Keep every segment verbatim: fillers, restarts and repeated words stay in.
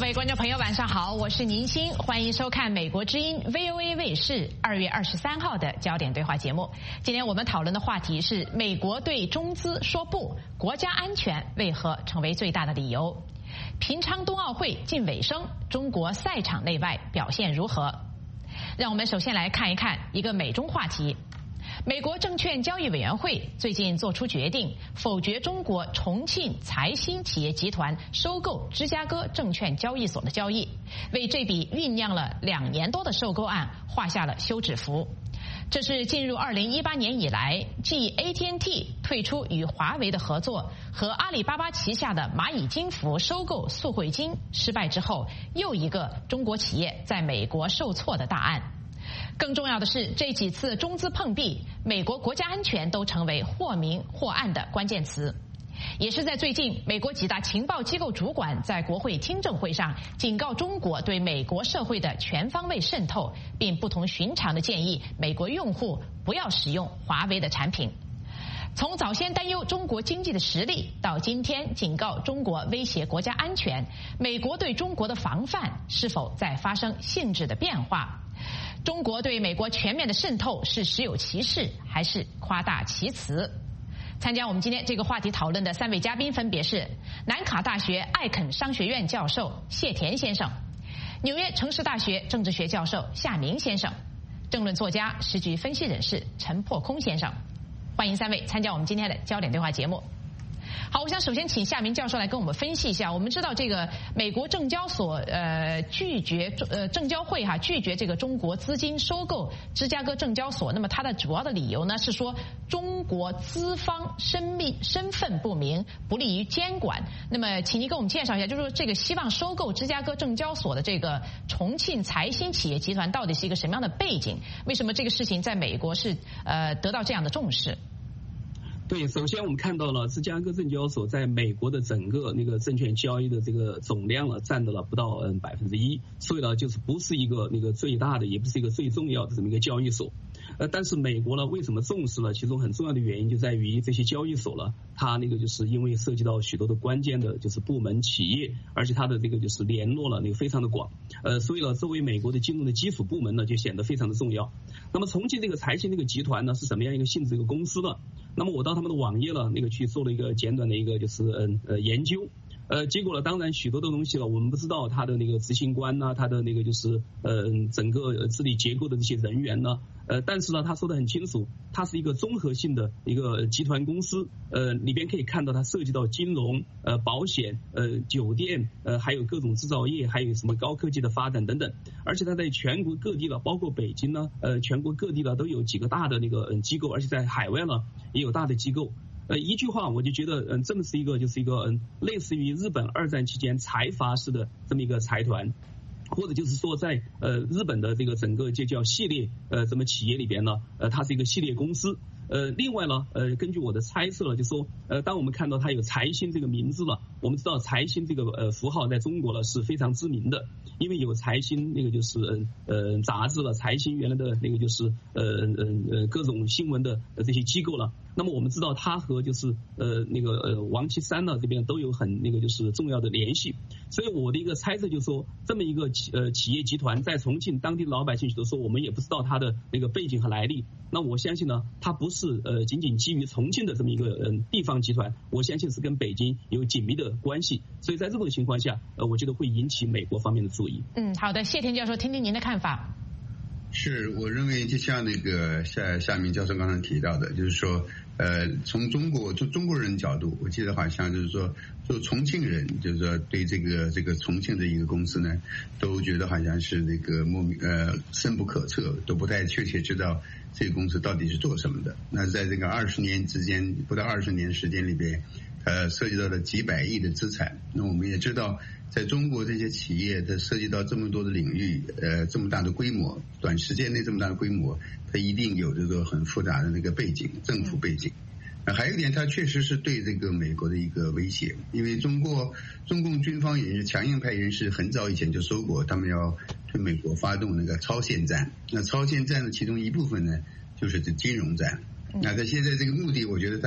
位观众朋友，晚上好，我是宁欣，欢迎收看美国之音 V O A 卫视二月二十三号的焦点对话节目。今天我们讨论的话题是美国对中资说不，国家安全为何成为最大的理由？平昌冬奥会近尾声，中国赛场内外表现如何？让我们首先来看一看一个美中话题。美国证券交易委员会最近做出决定，否决中国重庆财新企业集团收购芝加哥证券交易所的交易，为这笔酝酿了两年多的收购案画下了休止符。这是进入二零一八年以来，继 A T and T 退出与华为的合作和阿里巴巴旗下的蚂蚁金服收购速汇金失败之后，又一个中国企业在美国受挫的大案。更重要的是，这几次中资碰壁，美国国家安全都成为或明或暗的关键词。也是在最近，美国几大情报机构主管在国会听证会上警告中国对美国社会的全方位渗透，并不同寻常的建议美国用户不要使用华为的产品。从早先担忧中国经济的实力，到今天警告中国威胁国家安全，美国对中国的防范是否在发生性质的变化？中国对美国全面的渗透是实有其事，还是夸大其词？参加我们今天这个话题讨论的三位嘉宾分别是南卡大学艾肯商学院教授谢田先生，纽约城市大学政治学教授夏明先生，政论作家、时局分析人士陈破空先生。欢迎三位参加我们今天的焦点对话节目。好，我想首先请夏明教授来跟我们分析一下。我们知道这个美国证交所呃拒绝呃证交会哈拒绝这个中国资金收购芝加哥证交所，那么它的主要的理由呢是说中国资方身密身份不明，不利于监管。那么请您给我们介绍一下，就是说这个希望收购芝加哥证交所的这个重庆财新企业集团到底是一个什么样的背景？为什么这个事情在美国是呃得到这样的重视？ 对，首先我们看到了芝加哥证交所在美国的整个那个证券交易的这个总量呢，占到了不到嗯百分之一，所以呢，就是不是一个那个最大的，也不是一个最重要的这么一个交易所。呃，但是美国呢，为什么重视呢？其中很重要的原因就在于这些交易所呢，它那个就是因为涉及到许多的关键的就是部门企业，而且它的这个就是联络了那个非常的广，呃，所以呢，作为美国的金融的基础部门呢，就显得非常的重要。那么重庆这个财新这个集团呢，是什么样一个性质一个公司呢？那么我到他们的网页呢，那个去做了一个简短的一个就是嗯呃研究，呃结果呢，当然许多的东西了，我们不知道他的那个执行官呢，他的那个就是呃整个治理结构的这些人员呢，呃但是呢，他说的很清楚，它是一个综合性的一个集团公司，呃里边可以看到它涉及到金融、呃保险、呃酒店、呃还有各种制造业，还有什么高科技的发展等等，而且它在全国各地了，包括北京呢，呃全国各地呢都有几个大的那个嗯机构，而且在海外呢也有大的机构。呃，一句话我就觉得，嗯，这么是一个就是一个嗯，类似于日本二战期间财阀式的这么一个财团，或者就是说在呃日本的这个整个就叫系列呃这么企业里边呢，呃它是一个系列公司。呃，另外呢，呃，根据我的猜测了，就说，呃，当我们看到它有财新这个名字了，我们知道财新这个呃符号在中国呢是非常知名的，因为有财新那个就是呃呃杂志了，财新原来的那个就是呃呃呃各种新闻的这些机构了。那么我们知道它和就是呃那个呃王岐山呢这边都有很那个就是重要的联系，所以我的一个猜测就是说，这么一个企呃企业集团在重庆当地的老百姓都说我们也不知道它的那个背景和来历，那我相信呢，它不是是呃仅仅基于重庆的这么一个嗯地方集团，我相信是跟北京有紧密的关系，所以在这种情况下，呃，我觉得会引起美国方面的注意。 嗯，好的，谢田教授，听听您的看法。 是，我认为就像那个夏夏明教授刚才提到的，就是说，呃，从中国就中国人角度，我记得好像就是说，就重庆人，就是说对这个这个重庆的一个公司呢，都觉得好像是那个莫名呃深不可测，都不太确切知道这个公司到底是做什么的。那在这个二十年之间，不到二十年时间里边，呃，涉及到了几百亿的资产。那我们也知道，在中国这些企业的涉及到这么多的领域，呃，这么大的规模，短时间内这么大的规模，它一定有这个很复杂的那个背景，政府背景。呃、还有一点，它确实是对这个美国的一个威胁，因为中国中共军方也是强硬派人士，很早以前就说过，他们要对美国发动那个超限战。那超限战的其中一部分呢，就是这金融战。那他现在这个目的，我觉得他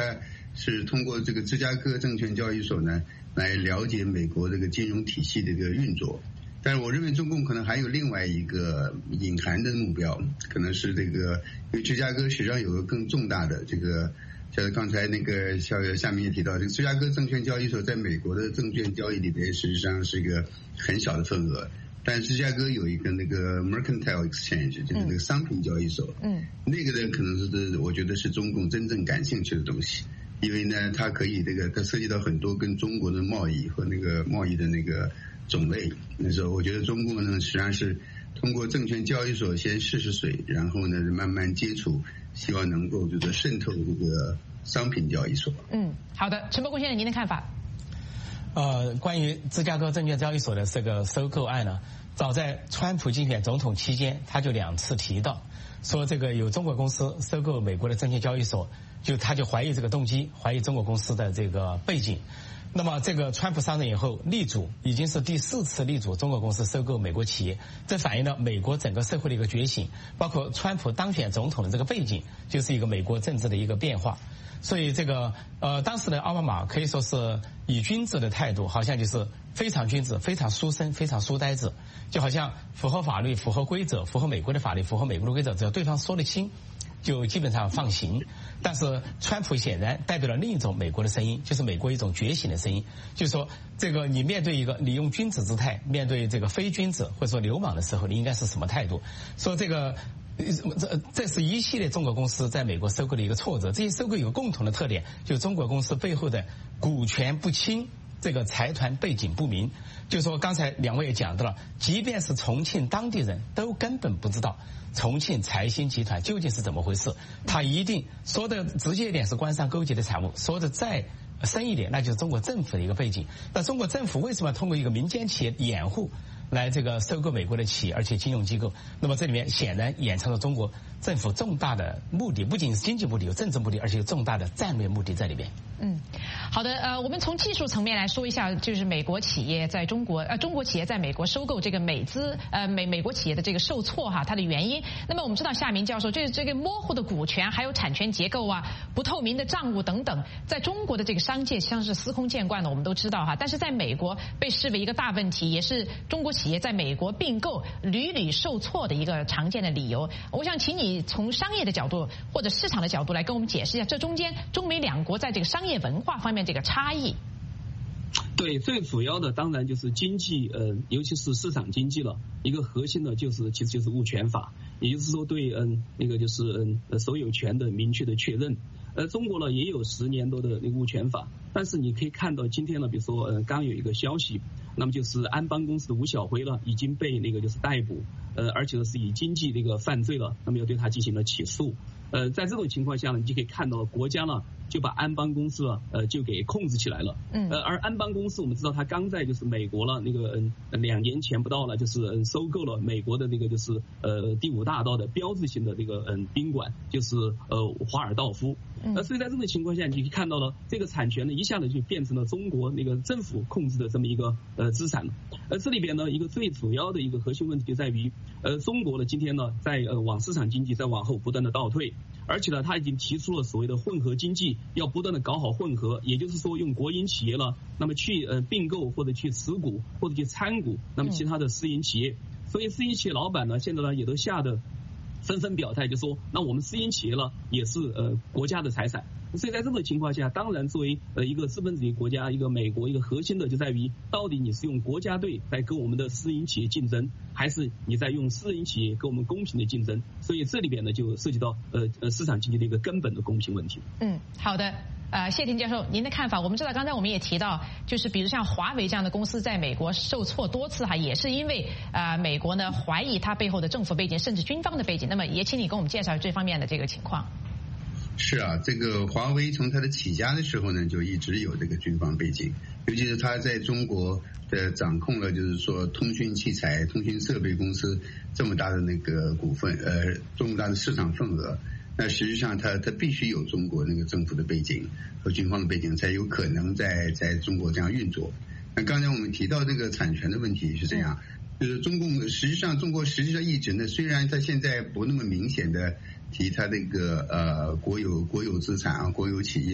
是通过这个芝加哥证券交易所呢来了解美国这个金融体系的一个运作。但是我认为中共可能还有另外一个隐含的目标，可能是这个，因为芝加哥实际上有个更重大的这个，像刚才那个下下面也提到，这个芝加哥证券交易所在美国的证券交易里边实际上是一个很小的份额，但芝加哥有一个那个 Mercantile Exchange， 就是那个商品交易所，嗯，那个呢可能是我觉得是中共真正感兴趣的东西，因为呢它可以这个它涉及到很多跟中国的贸易和那个贸易的那个种类。那时候我觉得中共呢实际上是通过证券交易所先试试水，然后呢慢慢接触，希望能够就是渗透这个商品交易所。 嗯，好的，陈伯公先生，您的看法？ 呃，关于芝加哥证券交易所的这个收购案呢，早在川普竞选总统期间，他就两次提到，说这个有中国公司收购美国的证券交易所，就他就怀疑这个动机，怀疑中国公司的这个背景。那么这个川普上任以后力主，已经是第四次力主中国公司收购美国企业，这反映了美国整个社会的一个觉醒，包括川普当选总统的这个背景，就是一个美国政治的一个变化。所以这个呃，当时的奥巴马可以说是以君子的态度，好像就是非常君子、非常书生、非常书呆子，就好像符合法律、符合规则、符合美国的法律、符合美国的规则，只要对方说得清，就基本上放行。但是川普显然代表了另一种美国的声音，就是美国一种觉醒的声音，就是说这个你面对一个你用君子姿态面对这个非君子或者说流氓的时候，你应该是什么态度？说这个这这是一系列中国公司在美国收购的一个挫折。这些收购有个共同的特点，就是中国公司背后的股权不清，这个财团背景不明。就是说刚才两位也讲到了，即便是重庆当地人都根本不知道重庆财新集团究竟是怎么回事。他一定说的直接一点是官商勾结的产物，说的再深一点那就是中国政府的一个背景。那中国政府为什么要通过一个民间企业掩护来这个收购美国的企业而且金融机构？那么这里面显然掩藏了中国政府重大的目的，不仅是经济目的有政治目的，而且有重大的战略目的在里边。 嗯，好的，呃，我们从技术层面来说一下，就是美国企业在中国，呃，中国企业在美国收购这个美资，呃，美美国企业的这个受挫哈，它的原因。那么我们知道夏明教授，这这个模糊的股权，还有产权结构啊，不透明的账务等等，在中国的这个商界像是司空见惯的，我们都知道哈。但是在美国被视为一个大问题，也是中国企业在美国并购屡屡受挫的一个常见的理由。我想请你从商业的角度或者市场的角度来跟我们解释一下，这中间中美两国在这个商业文化方面这个差异。 对，最主要的当然就是经济，呃，尤其是市场经济了。一个核心的就是，其实就是物权法，也就是说对，嗯，那个就是嗯所有权的明确的确认。呃，中国呢也有十年多的那个物权法，但是你可以看到今天呢，比如说，呃，刚有一个消息，那么就是安邦公司的吴晓辉呢已经被那个就是逮捕，呃，而且呢是以经济那个犯罪了，那么要对他进行了起诉。呃，在这种情况下呢，你就可以看到国家呢就把安邦公司呢，呃，就给控制起来了。嗯。呃，而安邦公司我们知道，它刚在就是美国了，那个嗯两年前不到了，就是嗯收购了美国的那个就是呃第五大道的标志性的那个嗯宾馆，就是呃华尔道夫。嗯。呃，所以在这种情况下，你可以看到了这个产权呢一下子就变成了中国那个政府控制的这么一个呃资产。而这里边呢一个最主要的一个核心问题就在于，呃，中国呢今天呢在呃往市场经济在往后不断的倒退。而且呢，他已经提出了所谓的混合经济，要不断的搞好混合，也就是说用国营企业了，那么去呃并购或者去持股或者去参股，那么其他的私营企业。所以私营企业老板呢，现在呢也都吓得纷纷表态，就说那我们私营企业了也是呃国家的财产。所以在这种情况下，当然作为呃一个资本主义国家，一个美国一个核心的就在于，到底你是用国家队在跟我们的私营企业竞争，还是你在用私营企业跟我们公平的竞争？所以这里边呢就涉及到呃呃市场经济的一个根本的公平问题。 嗯，好的。呃，谢霆教授，您的看法？我们知道，刚才我们也提到，就是比如像华为这样的公司在美国受挫多次哈，也是因为呃美国呢怀疑它背后的政府背景，甚至军方的背景。那么也请你跟我们介绍这方面的这个情况。 是啊，这个华为从它的起家的时候呢，就一直有这个军方背景，尤其是它在中国的掌控了，就是说通讯器材、通讯设备公司这么大的那个股份，呃，这么大的市场份额。那实际上它它必须有中国那个政府的背景和军方的背景，才有可能在在中国这样运作。那刚才我们提到这个产权的问题是这样，就是中共实际上中国实际上一直呢，虽然它现在不那么明显的提它这个呃国有国有资产啊、国有企业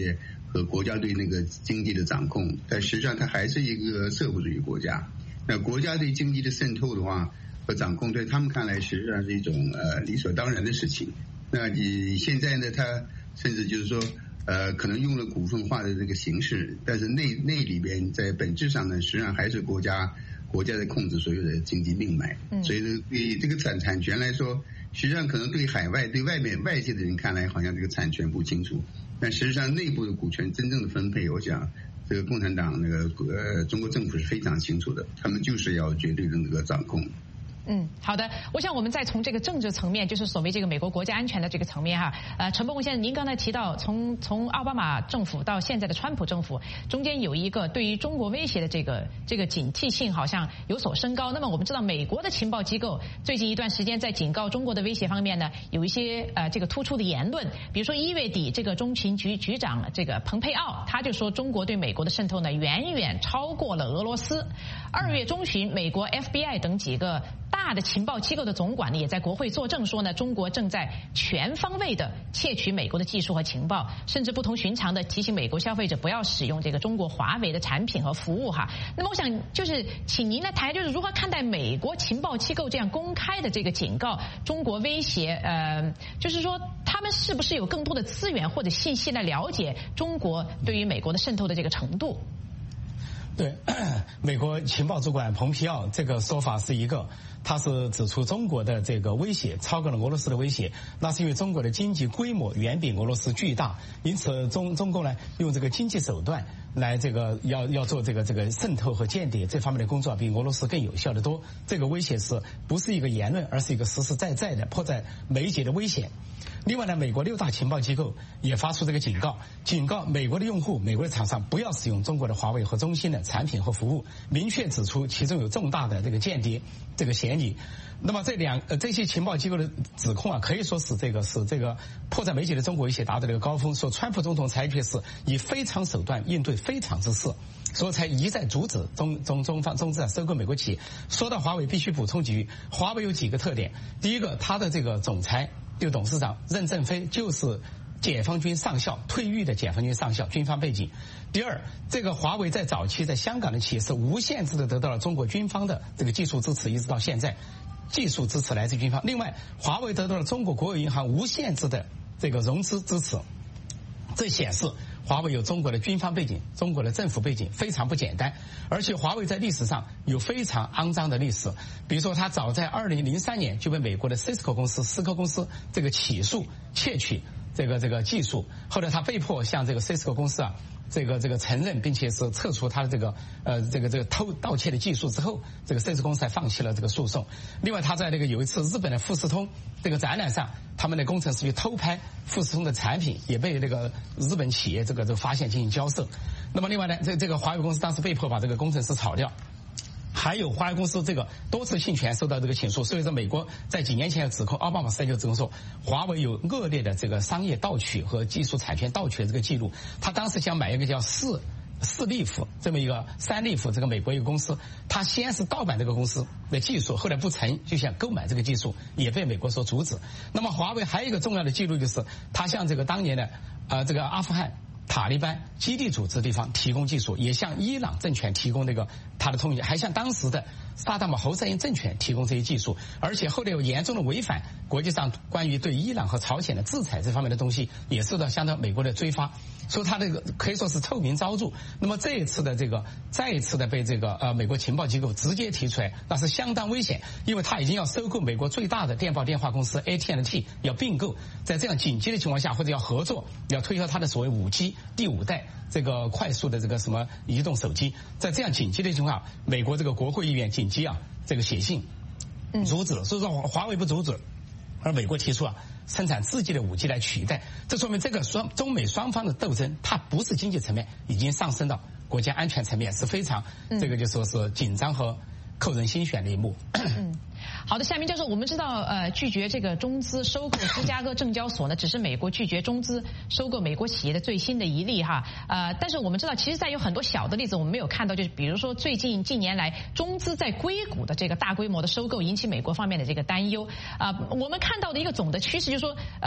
和国家对那个经济的掌控，但实际上它还是一个社会主义国家。那国家对经济的渗透的话和掌控，在他们看来实际上是一种呃理所当然的事情。那你现在呢，他甚至就是说呃可能用了股份化的这个形式，但是那那里边在本质上呢，实际上还是国家国家在控制所有的经济命脉。嗯、所以对这个产产权来说，实际上可能对海外对外面外界的人看来，好像这个产权不清楚，但实际上内部的股权真正的分配，我想这个共产党那个呃中国政府是非常清楚的，他们就是要绝对的那个掌控。 嗯，好的。我想我们再从这个政治层面，就是所谓这个美国国家安全的这个层面哈，呃，陈伯宏先生，您刚才提到从从奥巴马政府到现在的川普政府，中间有一个对于中国威胁的这个这个警惕性好像有所升高。那么我们知道，美国的情报机构最近一段时间在警告中国的威胁方面呢，有一些呃这个突出的言论，比如说一月底这个中情局局长这个蓬佩奥他就说，中国对美国的渗透呢远远超过了俄罗斯。二月中旬，美国 F B I 等几个大的情报机构的总管呢，也在国会作证说呢，中国正在全方位的窃取美国的技术和情报，甚至不同寻常的提醒美国消费者不要使用这个中国华为的产品和服务哈。那么我想就是请您来谈，就是如何看待美国情报机构这样公开的这个警告中国威胁，呃，就是说他们是不是有更多的资源或者信息来了解中国对于美国的渗透的这个程度？ 对，美国情报主管蓬皮奥这个说法是一个，他是指出中国的这个威胁超过了俄罗斯的威胁，那是因为中国的经济规模远比俄罗斯巨大，因此中中共呢用这个经济手段来这个要要做这个这个渗透和间谍这方面的工作比俄罗斯更有效的多。这个威胁是不是一个言论，而是一个实实在在的迫在眉睫的危险。另外呢，美国六大情报机构也发出这个警告，警告美国的用户、美国的厂商不要使用中国的华为和中兴的产品和服务，明确指出其中有重大的这个间谍这个嫌疑。那么这两呃这些情报机构的指控啊，可以说是这个是这个迫在眉睫的中国威胁达到了一个高峰。说川普总统采取是以非常手段应对非常之事，所以才一再阻止中中中方中资啊收购美国企业。说到华为，必须补充几句，华为有几个特点。第一个，它的这个总裁就董事长任正非就是解放军上校退役的解放军上校，军方背景。第二，这个华为在早期在香港的企业是无限制的得到了中国军方的这个技术支持，一直到现在，技术支持来自军方。另外，华为得到了中国国有银行无限制的这个融资支持，这显示华为有中国的军方背景，中国的政府背景非常不简单。而且华为在历史上有非常肮脏的历史，比如说它早在二零零三年就被美国的 Cisco 公司思科公司这个起诉窃取这个这个技术，后来他被迫向这个 Cisco 公司啊这个这个承认，并且是撤除他的这个呃这个这个偷盗窃的技术之后，这个 Cisco 公司才放弃了这个诉讼。另外，他在那个有一次日本的富士通这个展览上，他们的工程师去偷拍富士通的产品，也被这个日本企业这个这个发现进行交涉。那么另外呢，这这个华为公司当时被迫把这个工程师炒掉。还有华为公司这个多次侵权受到这个起诉，所以说美国在几年前的指控，奥巴马时代就指控说华为有恶劣的这个商业盗取和技术产权盗取的这个记录。他当时想买一个叫四四利福这么一个三利福这个美国一个公司，他先是盗版这个公司的技术，后来不成就想购买这个技术，也被美国所阻止。那么华为还有一个重要的记录，就是他向这个当年的呃这个阿富汗塔利班基地组织地方提供技术，也向伊朗政权提供那个他的通讯，还向当时的萨达姆侯赛因政权提供这些技术，而且后来有严重的违反国际上关于对伊朗和朝鲜的制裁这方面的东西，也受到相当美国的追发，所以他这个可以说是臭名昭著。那么这一次的这个再一次的被这个呃美国情报机构直接提出来，那是相当危险，因为他已经要收购美国最大的电报电话公司 A T and T， 要并购，在这样紧急的情况下，或者要合作，要推销他的所谓五 G 第五代这个快速的这个什么移动手机，在这样紧急的情况下，美国这个国会议员紧急啊这个写信阻止了，所以说华为不阻止，而美国提出啊生产自己的五 G 来取代，这说明这个双中美双方的斗争，它不是经济层面，已经上升到国家安全层面，是非常这个就说是紧张和扣人心弦的一幕。 嗯，好的，夏明教授，我们知道，呃，拒绝这个中资收购芝加哥证交所呢，只是美国拒绝中资收购美国企业的最新的一例哈，呃，但是我们知道，其实在有很多小的例子，我们没有看到，就是比如说最近近年来中资在硅谷的这个大规模的收购，引起美国方面的这个担忧啊、呃，我们看到的一个总的趋势就是说，呃。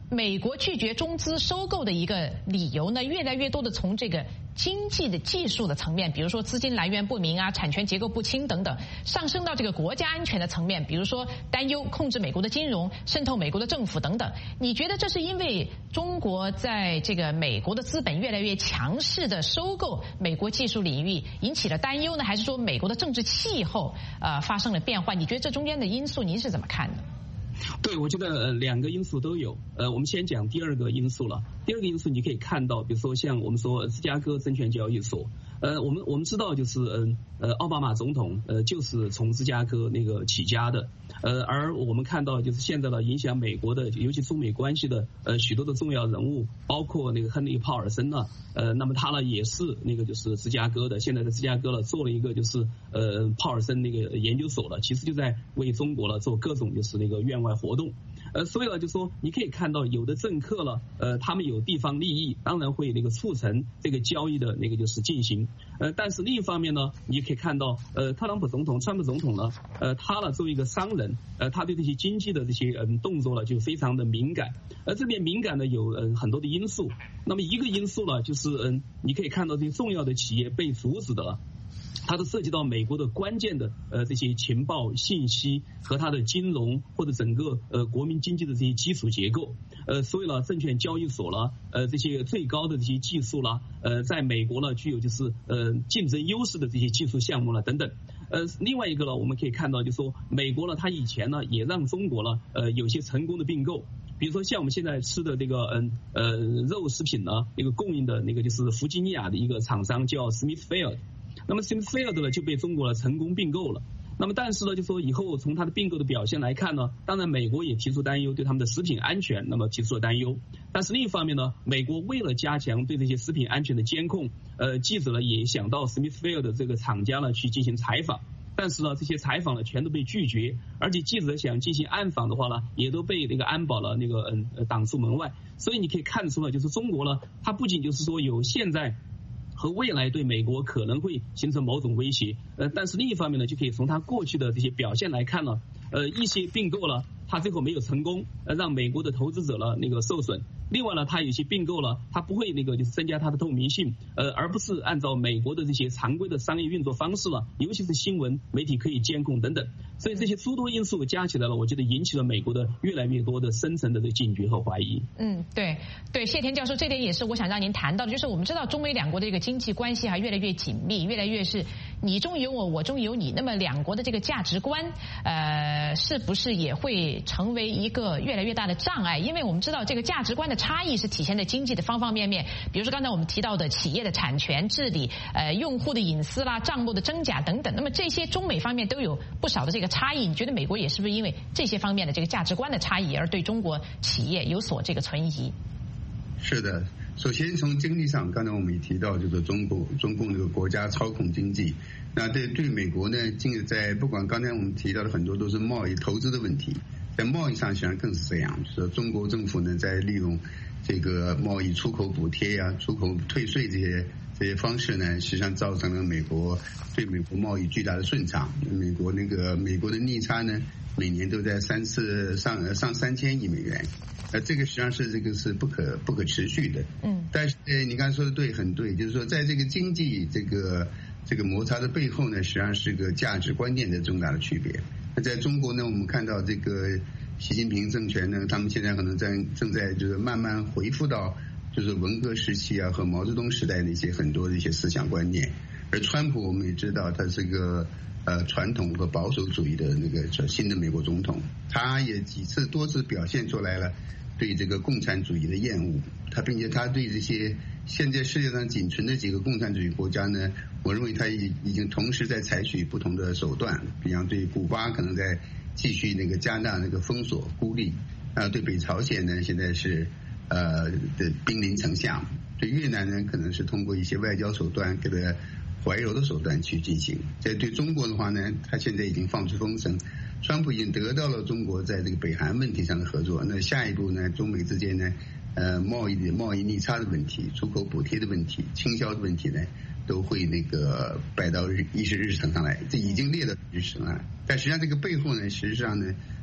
美国拒绝中资收购的一个理由呢，越来越多的从这个经济的技术的层面，比如说资金来源不明啊、产权结构不清等等，上升到这个国家安全的层面，比如说担忧控制美国的金融、渗透美国的政府等等。你觉得这是因为中国在这个美国的资本越来越强势的收购美国技术领域引起了担忧呢，还是说美国的政治气候呃发生了变化？你觉得这中间的因素您是怎么看的？ 对，我觉得呃两个因素都有。呃，我们先讲第二个因素了。第二个因素你可以看到，比如说像我们说芝加哥证券交易所，呃，我们我们知道就是嗯呃奥巴马总统呃就是从芝加哥那个起家的，呃，而我们看到就是现在的影响美国的，尤其中美关系的呃许多的重要人物，包括那个亨利·鲍尔森呢，呃，那么他呢也是那个就是芝加哥的，现在在芝加哥了做了一个就是呃鲍尔森那个研究所了，其实就在为中国了做各种就是那个院外活动。呃，所以呢，就说你可以看到有的政客了，呃，他们有地方利益，当然会那个促成这个交易的那个就是进行。呃，但是另一方面呢，你可以看到，呃，特朗普总统、川普总统呢，呃，他呢作为一个商人，呃，他对这些经济的这些嗯动作呢就非常的敏感。而这边敏感呢有嗯很多的因素。那么一个因素呢，就是嗯，你可以看到这些重要的企业被阻止的了。它都涉及到美国的关键的呃这些情报信息和它的金融或者整个呃国民经济的这些基础结构，呃所以呢证券交易所了呃这些最高的这些技术啦，呃在美国呢具有就是呃竞争优势的这些技术项目了等等。呃另外一个呢我们可以看到就是说美国呢它以前呢也让中国呢呃有些成功的并购。比如说像我们现在吃的这个嗯呃肉食品呢，那个供应的那个就是弗吉尼亚的一个厂商叫 Smithfield。那么 Smithfield 呢就被中国呢成功并购了。那么但是呢就说以后从它的并购的表现来看呢，当然美国也提出担忧，对他们的食品安全那么提出了担忧。但是另一方面呢，美国为了加强对这些食品安全的监控，呃记者呢也想到 Smithfield 的这个厂家呢去进行采访。但是呢，这些采访呢全都被拒绝，而且记者想进行暗访的话呢，也都被那个安保了那个嗯挡出门外。所以你可以看出来，就是中国呢，它不仅就是说有现在和未来对美国可能会形成某种威胁，呃，但是另一方面呢，就可以从它过去的这些表现来看呢，呃，一些并购了，它最后没有成功，呃，让美国的投资者呢那个受损。另外呢，它有些并购了，它不会那个就是增加它的透明性，呃，而不是按照美国的这些常规的商业运作方式了，尤其是新闻媒体可以监控等等。所以这些诸多因素加起来了，我觉得引起了美国的越来越多的深层的警觉和怀疑。 嗯，对对，谢田教授，这点也是我想让您谈到的，就是我们知道中美两国的这个经济关系还越来越紧密，越来越是你中有我，我中有你。那么两国的这个价值观，呃，是不是也会成为一个越来越大的障碍？因为我们知道这个价值观的差异是体现在经济的方方面面，比如说刚才我们提到的企业的产权治理、呃用户的隐私啦、账目的真假等等。那么这些中美方面都有不少的这个差异，你觉得美国也是不是因为这些方面的这个价值观的差异而对中国企业有所这个存疑？ 是的，首先从经济上，刚才我们也提到，就是中国中共这个国家操控经济，那对对美国呢，近在不管刚才我们提到的很多都是贸易投资的问题，在贸易上实际上更是这样，就是中国政府呢在利用这个贸易出口补贴呀、出口退税这些这些方式呢，实际上造成了美国对美国贸易巨大的顺畅。美国那个美国的逆差呢，每年都在三次上上三千亿美元，呃，这个实际上是这个是不可不可持续的。嗯，但是呃，你刚才说的对，很对，就是说在这个经济这个这个摩擦的背后呢，实际上是个价值观念的重大的区别。那在中国呢，我们看到这个习近平政权呢，他们现在可能在正在就是慢慢恢复到就是文革时期啊和毛泽东时代的一些很多的一些思想观念。而川普我们也知道，他是个呃传统和保守主义的那个新的美国总统，他也几次多次表现出来了对这个共产主义的厌恶，他并且他对这些现在世界上仅存的几个共产主义国家呢，我认为他已已经同时在采取不同的手段，比方对古巴可能在继续那个加大那个封锁孤立，啊，对北朝鲜呢现在是呃的兵临城下，对越南呢可能是通过一些外交手段给他怀柔的手段去进行。在对中国的话呢，他现在已经放出风声，川普已经得到了中国在这个北韩问题上的合作，那下一步呢，中美之间呢，呃，贸易的贸易逆差的问题、出口补贴的问题、倾销的问题呢，都会那个摆到日议事日程上来，这已经列到日程上来。但实际上这个背后呢，实际上呢，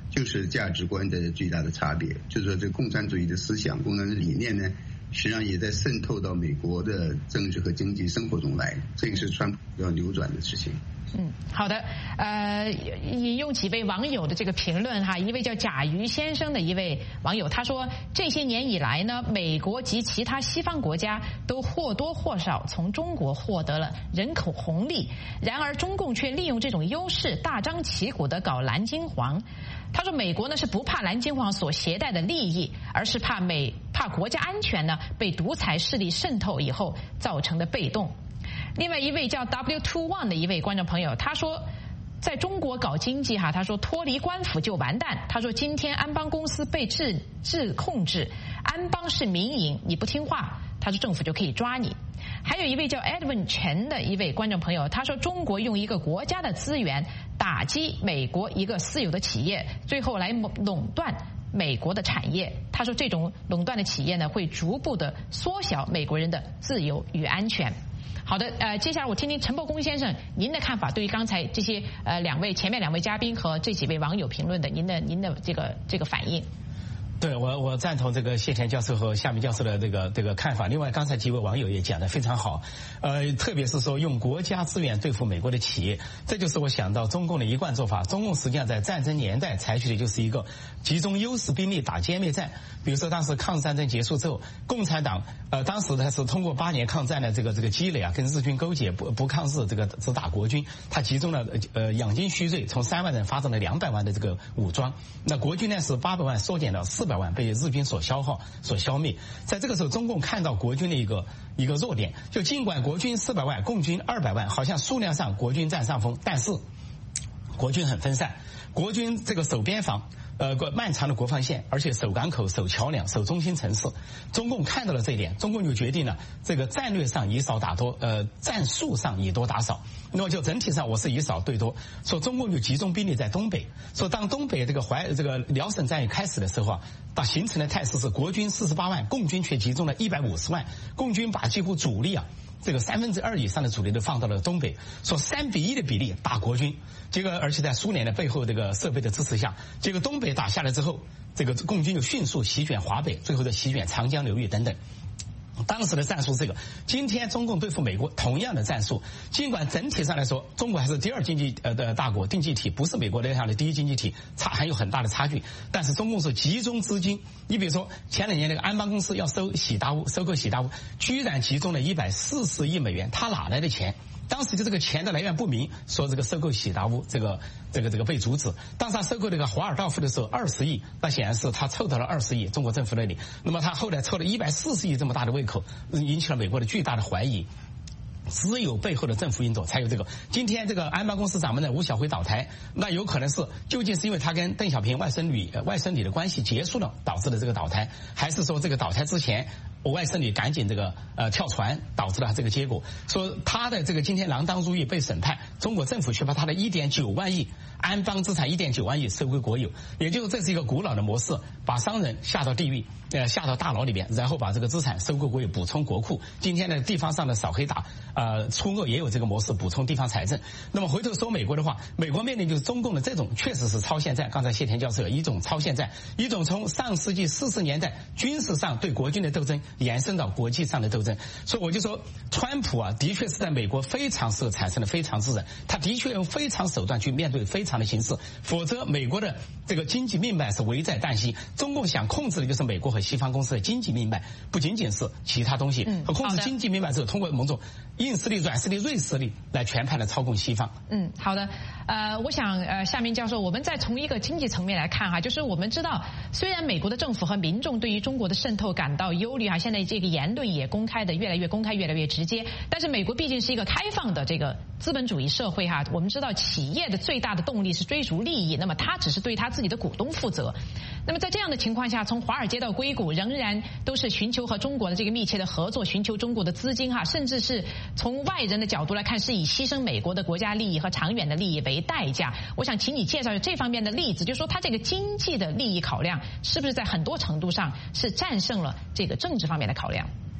就是价值观的巨大的差别。就是说，这个共产主义的思想、共产的理念呢，实际上也在渗透到美国的政治和经济生活中来，这个是川普要扭转的事情。 嗯，好的，呃，引用几位网友的这个评论哈，一位叫贾瑜先生的一位网友，他说这些年以来呢，美国及其他西方国家都或多或少从中国获得了人口红利，然而中共却利用这种优势大张旗鼓地搞蓝金黄。他说美国呢是不怕蓝金黄所携带的利益，而是怕美怕国家安全呢被独裁势力渗透以后造成的被动。另外一位叫 W 二十一 的一位观众朋友，他说在中国搞经济哈，他说脱离官府就完蛋。他说今天安邦公司被制制控制，安邦是民营，你不听话，他说政府就可以抓你。还有一位叫 Edwin 陈的一位观众朋友，他说中国用一个国家的资源打击美国一个私有的企业，最后来垄断美国的产业。他说这种垄断的企业呢，会逐步的缩小美国人的自由与安全。好的，呃，接下来我听听陈伯公先生您的看法，对于刚才这些呃两位前面两位嘉宾和这几位网友评论的您的您的这个这个反应。 对，我我赞同这个谢田教授和夏明教授的这个这个看法。另外，刚才几位网友也讲得非常好，呃，特别是说用国家资源对付美国的企业，这就是我想到中共的一贯做法。中共实际上在战争年代采取的就是一个集中优势兵力打歼灭战。比如说当时抗日战争结束之后，共产党呃当时他是通过八年抗战的这个这个积累啊，跟日军勾结，不不抗日，这个只打国军，他集中了呃养精蓄锐，从三万人发展了两百万的这个武装。那国军呢是八百万缩减到四百万，被日军所消耗、所消灭。在这个时候，中共看到国军的一个一个弱点，就尽管国军四百万，共军二百万，好像数量上国军占上风，但是国军很分散。国军这个守边防，呃，漫长的国防线，而且守港口、守桥梁、守中心城市。中共看到了这一点，中共就决定了这个战略上以少打多，呃，战术上以多打少。那么就整体上我是以少对多，说中共就集中兵力在东北。说当东北这个淮这个辽沈战役开始的时候啊，它形成的态势是国军四十八万，共军却集中了一百五十万，共军把几乎主力啊。这个三分之二以上的主力都放到了东北，说三比一的比例打国军，结果而且在苏联的背后这个设备的支持下，结果东北打下来之后，这个共军就迅速席卷华北，最后再席卷长江流域等等。当时的战术这个，今天中共对付美国同样的战术，尽管整体上来说，中国还是第二经济呃的大国，经济体不是美国那样的第一经济体，差还有很大的差距。但是中共是集中资金，你比如说前两年那个安邦公司要收喜达屋，收购喜达屋，居然集中了一百四十亿美元，他哪来的钱？当时就这个钱的来源不明，说这个收购喜达屋这个这个这个被阻止。当时他收购那个华尔道夫的时候二十亿，那显然是他凑到了二十亿，中国政府那里。那么他后来凑了一百四十亿这么大的胃口，引起了美国的巨大的怀疑。只有背后的政府运作才有这个。今天这个安邦公司掌门的吴晓辉倒台，那有可能是究竟是因为他跟邓小平外甥女、呃、外甥女的关系结束了导致的这个倒台，还是说这个倒台之前我外甥女赶紧这个呃跳船导致了这个结果？说他的这个今天锒铛入狱被审判，中国政府却把他的一点九万亿安邦资产一点九万亿收归国有，也就是这是一个古老的模式，把商人下到地狱，呃下到大牢里面，然后把这个资产收归国有，补充国库。今天的地方上的扫黑打呃出恶也有这个模式，补充地方财政。那么回头说美国的话，美国面临就是中共的这种确实是超限战。刚才谢田教授有一种超限战，一种从上世纪四十年代军事上对国军的斗争延伸到国际上的斗争。所以我就说，川普啊，的确是在美国非常时候产生了非常之人，他的确用非常手段去面对非常的形势，否则美国的这个经济命脉是危在旦夕。中共想控制的就是美国和西方公司的经济命脉，不仅仅是其他东西。嗯，控制经济命脉之后，通过某种硬实力、软实力、锐实力来全盘的操控西方。 嗯，好的。呃，我想呃，夏明教授，我们再从一个经济层面来看哈，就是我们知道，虽然美国的政府和民众对于中国的渗透感到忧虑哈，现在这个言论也公开的越来越公开、越来越直接，但是美国毕竟是一个开放的这个资本主义社会哈，我们知道企业的最大的动力是追逐利益，那么他只是对他自己的股东负责。那么在这样的情况下，从华尔街到硅谷，仍然都是寻求和中国的这个密切的合作，寻求中国的资金哈，甚至是从外人的角度来看，是以牺牲美国的国家利益和长远的利益为代价。我想请你介绍这方面的例子，就是说它这个经济的利益考量是不是在很多程度上是战胜了这个政治方面的考量？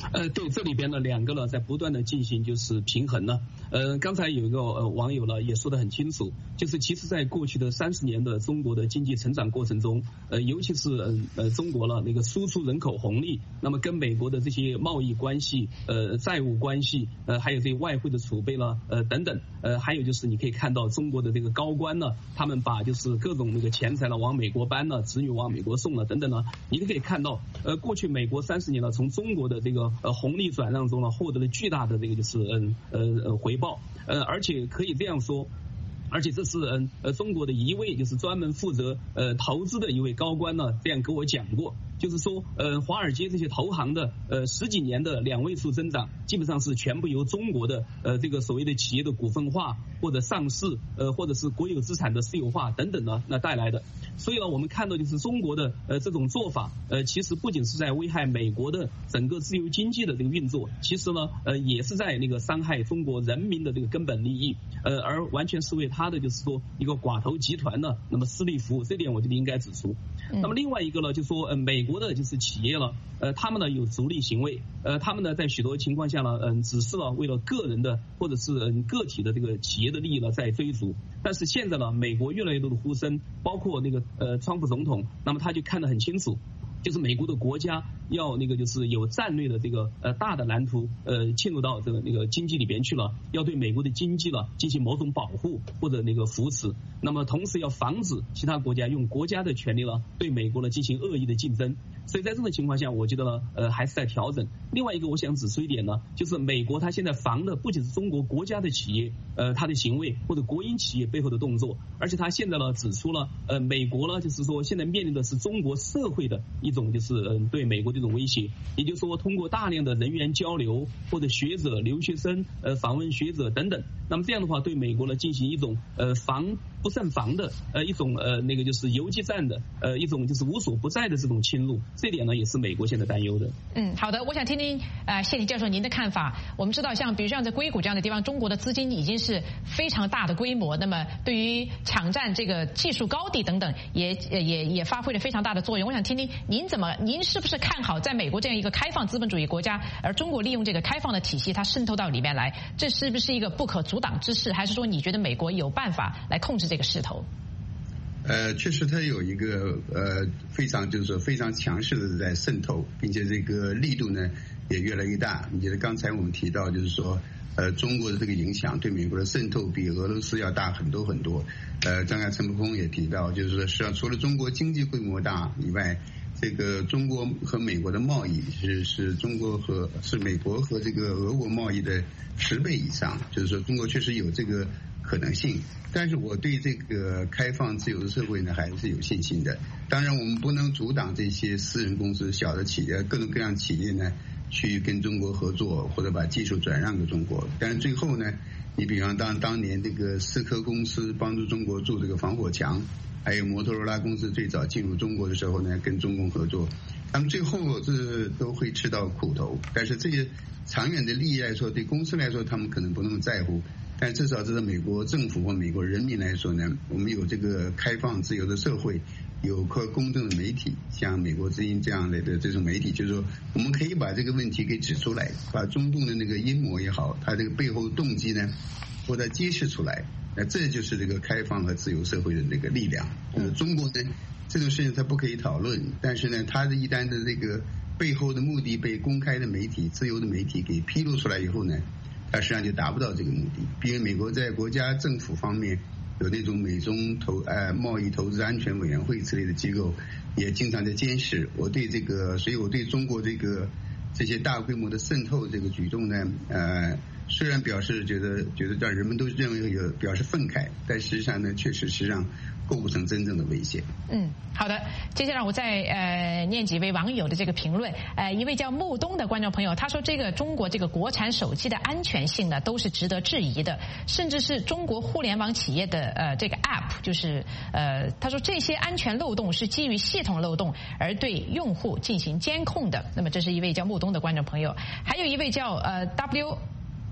呃，对，这里边呢两个呢在不断的进行就是平衡呢。呃，刚才有一个呃网友呢也说得很清楚，就是其实在过去的三十年的中国的经济成长过程中，呃，尤其是呃呃中国了那个输出人口红利，那么跟美国的这些贸易关系、呃债务关系、呃还有这些外汇的储备了，呃等等，呃还有就是你可以看到中国的这个高官呢，他们把就是各种那个钱财呢往美国搬了，子女往美国送了等等呢，你都可以看到，呃过去美国三十年呢从中国的这个呃红利转让中呢获得了巨大的这个就是嗯呃呃回报，呃而且可以这样说。而且这是嗯呃中国的一位就是专门负责呃投资的一位高官呢，这样跟我讲过，就是说呃华尔街这些投行的呃十几年的两位数增长，基本上是全部由中国的呃这个所谓的企业的股份化或者上市呃或者是国有资产的私有化等等呢那带来的。所以呢，我们看到就是中国的呃这种做法，呃其实不仅是在危害美国的整个自由经济的这个运作，其实呢呃也是在那个伤害中国人民的这个根本利益，呃而完全是为他的就是说一个寡头集团呢那么私利服务，这点我觉得应该指出。那么另外一个呢，就说呃美国的就是企业了，呃他们呢有逐利行为，呃他们呢在许多情况下呢，嗯只是呢为了个人的或者是嗯个体的这个企业的利益呢在追逐。但是现在呢，美国越来越多的呼声，包括那个呃川普总统，那么他就看得很清楚。就是美国的国家要那个就是有战略的这个呃大的蓝图呃进入到这个那个经济里边去了，要对美国的经济了进行某种保护或者那个扶持，那么同时要防止其他国家用国家的权利了对美国呢进行恶意的竞争。所以在这种情况下，我觉得呢呃还是在调整。另外一个我想指出一点呢，就是美国它现在防的不仅是中国国家的企业呃它的行为或者国营企业背后的动作，而且它现在呢指出了呃美国呢就是说现在面临的是中国社会的一种就是嗯对美国这种威胁，也就是说通过大量的人员交流或者学者、留学生呃访问学者等等，那么这样的话对美国呢进行一种呃防不胜防的呃一种呃那个就是游击战的呃一种就是无所不在的这种侵入，这点呢也是美国现在担忧的。 嗯，好的，我想听听呃谢霆教授您的看法。我们知道像比如像在硅谷这样的地方，中国的资金已经是非常大的规模，那么对于抢占这个技术高地等等也也也发挥了非常大的作用。我想听听您怎么您是不是看好在美国这样一个开放资本主义国家，而中国利用这个开放的体系它渗透到里面来，这是不是一个不可阻挡之势，还是说你觉得美国有办法来控制这个势头？ 呃，确实它有一个呃非常就是说非常强势的在渗透，并且这个力度呢也越来越大。你觉得刚才我们提到就是说呃中国的这个影响对美国的渗透比俄罗斯要大很多很多。呃，刚才陈伯峰也提到，就是说实际上除了中国经济规模大以外，这个中国和美国的贸易是是中国和是美国和这个俄国贸易的十倍以上，就是说中国确实有这个可能性。但是我对这个开放自由的社会呢还是有信心的。当然我们不能阻挡这些私人公司、小的企业、各种各样企业呢去跟中国合作或者把技术转让给中国。但是最后呢，你比方当当年这个思科公司帮助中国筑这个防火墙，还有摩托罗拉公司最早进入中国的时候呢跟中共合作，他们最后这都会吃到苦头。但是这些长远的利益来说，对公司来说他们可能不那么在乎，但至少这是美国政府或美国人民来说呢，我们有这个开放自由的社会，有个公正的媒体，像美国之音这样的的这种媒体，就是说我们可以把这个问题给指出来，把中共的那个阴谋也好，它这个背后动机呢或者揭示出来。那这就是这个开放和自由社会的那个力量。就是中国呢这种事情它不可以讨论，但是呢它的一旦的这个背后的目的被公开的媒体、自由的媒体给披露出来以后呢，它实际上就达不到这个目的。比如美国在国家政府方面有那种美中投呃贸易投资安全委员会之类的机构，也经常在监视。我对这个，所以我对中国这个这些大规模的渗透这个举动呢，呃，虽然表示觉得觉得让人们都认为有表示愤慨，但实际上呢，确实实际上构不成真正的威胁。 嗯，好的，接下来我再呃念几位网友的这个评论。呃，一位叫木东的观众朋友，他说这个中国这个国产手机的安全性呢，都是值得质疑的，甚至是中国互联网企业的呃这个 App， 就是呃他说这些安全漏洞是基于系统漏洞而对用户进行监控的。那么这是一位叫木东的观众朋友，还有一位叫呃 W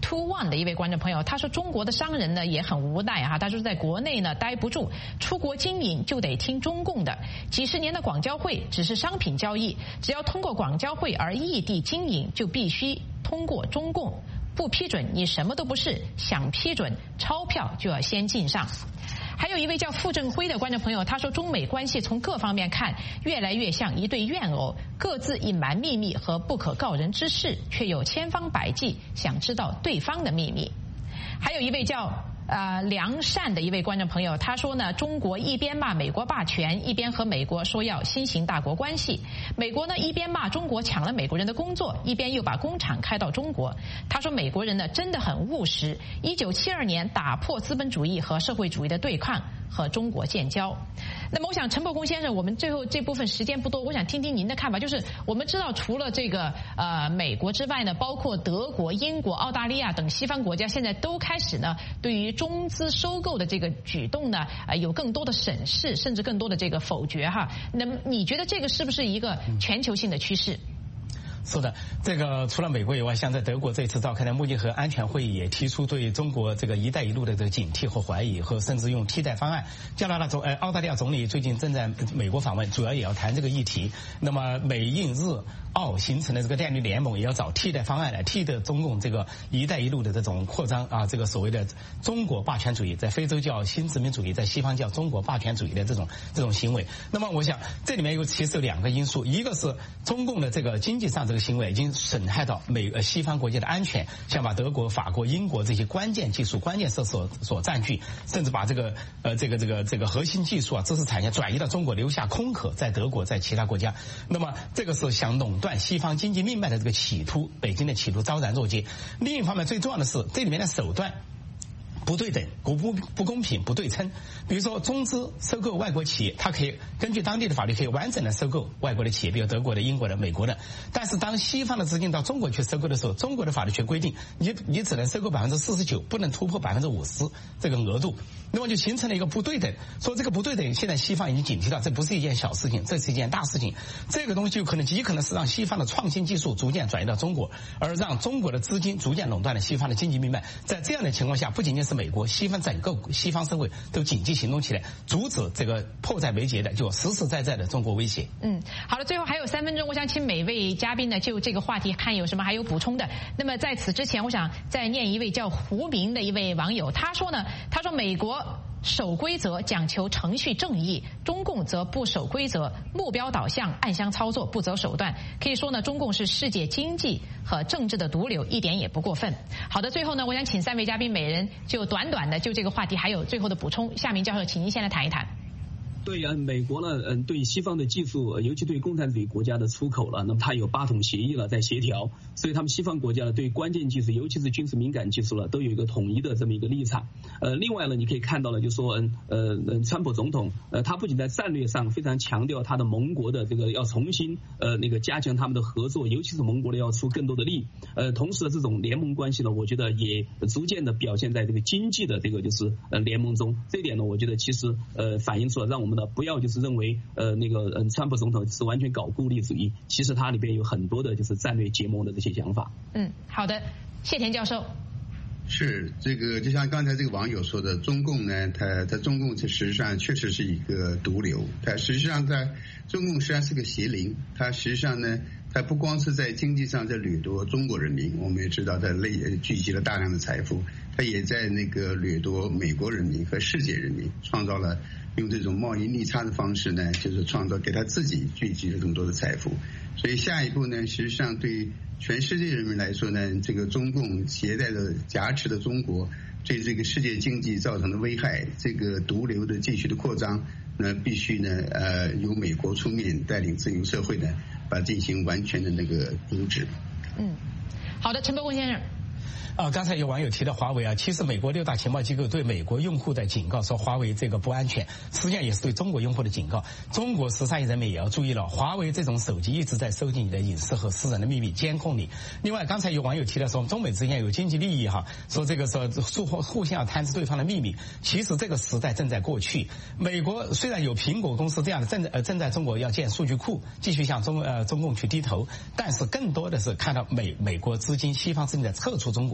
Two One 的一位观众朋友，他说中国的商人呢也很无奈哈，他说在国内呢待不住，出国经营就得听中共的。几十年的广交会只是商品交易，只要通过广交会而异地经营，就必须通过中共。不批准你什么都不是，想批准钞票就要先进上。还有一位叫傅正辉的观众朋友，他说中美关系从各方面看越来越像一对怨偶，各自隐瞒秘密和不可告人之事，却又千方百计想知道对方的秘密。还有一位叫呃，良善的一位观众朋友，他说呢，中国一边骂美国霸权，一边和美国说要新型大国关系。美国呢一边骂中国抢了美国人的工作，一边又把工厂开到中国。他说美国人呢真的很务实，一九七二年打破资本主义和社会主义的对抗，和中国建交。那么我想陈伯公先生，我们最后这部分时间不多，我想听听您的看法。就是我们知道除了这个呃美国之外呢，包括德国、英国、澳大利亚等西方国家现在都开始呢对于中资收购的这个举动呢呃有更多的审视，甚至更多的这个否决哈。那么你觉得这个是不是一个全球性的趋势？ 是的，这个除了美国以外，像在德国这次召开的慕尼黑安全会议也提出对中国这个“一带一路”的这个警惕和怀疑，和甚至用替代方案。加拿大总呃澳大利亚总理最近正在美国访问，主要也要谈这个议题。那么美印日澳形成的这个电力联盟也要找替代方案来替代中共这个“一带一路”的这种扩张啊，这个所谓的中国霸权主义，在非洲叫新殖民主义，在西方叫中国霸权主义的这种这种行为。那么我想这里面有其实有两个因素，一个是中共的这个经济上这个行为已经损害到美呃西方国家的安全，像把德国、法国、英国这些关键技术、关键设施所所占据，甚至把这个呃这个这个这个核心技术啊、知识产业转移到中国，留下空壳在德国，在其他国家。那么这个是想垄断西方经济命脉的这个企图，北京的企图昭然若揭。另一方面，最重要的是这里面的手段不对等、不不不公平、不对称。比如说，中资收购外国企业，它可以根据当地的法律可以完整的收购外国的企业，比如德国的、英国的、美国的。但是当西方的资金到中国去收购的时候，中国的法律却规定，你你只能收购百分之四十九，不能突破百分之五十这个额度，那么就形成了一个不对等。说这个不对等，现在西方已经警惕到，这不是一件小事情，这是一件大事情。这个东西有可能极可能是让西方的创新技术逐渐转移到中国，而让中国的资金逐渐垄断了西方的经济命脉。在这样的情况下，不仅仅是美国，西方整个西方社会都紧急行动起来，阻止这个迫在眉睫的就实实在在的中国威胁。 嗯，好了，最后还有三分钟，我想请每位嘉宾呢就这个话题看有什么还有补充的。那么在此之前，我想再念一位叫胡明的一位网友，他说呢，他说美国守规则，讲求程序正义，中共则不守规则，目标导向，暗箱操作，不择手段。可以说呢，中共是世界经济和政治的毒瘤，一点也不过分。好的，最后呢，我想请三位嘉宾每人就短短的就这个话题还有最后的补充。夏明教授，请您先来谈一谈。 对啊，美国呢，嗯，对西方的技术，尤其对共产主义国家的出口了，那么它有八统协议了，在协调，所以他们西方国家呢，对关键技术，尤其是军事敏感技术了，都有一个统一的这么一个立场。呃，另外呢，你可以看到了，就说，嗯，呃，嗯，川普总统，呃，他不仅在战略上非常强调他的盟国的这个要重新，呃，那个加强他们的合作，尤其是盟国的要出更多的力，呃，同时的这种联盟关系呢，我觉得也逐渐的表现在这个经济的这个就是呃联盟中。这一点呢，我觉得其实呃反映出了让我们的不要就是认为呃那个嗯川普总统是完全搞孤立主义，其实它里边有很多的就是战略结盟的这些想法。 嗯，好的，谢田教授。 是这个，就像刚才这个网友说的，中共呢，它它中共这实际上确实是一个毒瘤，它实际上在中共实际上是个邪灵，它实际上呢，它不光是在经济上在掠夺中国人民，我们也知道它累聚集了大量的财富，它也在那个掠夺美国人民和世界人民，创造了用这种贸易逆差的方式呢，就是创造给他自己聚集了更多的财富。所以下一步呢，实际上对全世界人民来说呢，这个中共携带的挟持的中国对这个世界经济造成的危害，这个毒瘤的继续的扩张，那必须呢呃由美国出面带领自由社会呢，把进行完全的那个阻止。 嗯，好的，陈伯公先生。 啊，刚才有网友提到华为啊，其实美国六大情报机构对美国用户的警告说华为这个不安全，实际上也是对中国用户的警告。中国十三亿人民也要注意了，华为这种手机一直在收集你的隐私和私人的秘密，监控你。另外，刚才有网友提到说中美之间有经济利益哈，说这个说互互相要探知对方的秘密。其实这个时代正在过去。美国虽然有苹果公司这样的正呃正在中国要建数据库，继续向中呃中共去低头，但是更多的是看到美美国资金、西方资金在撤出中国。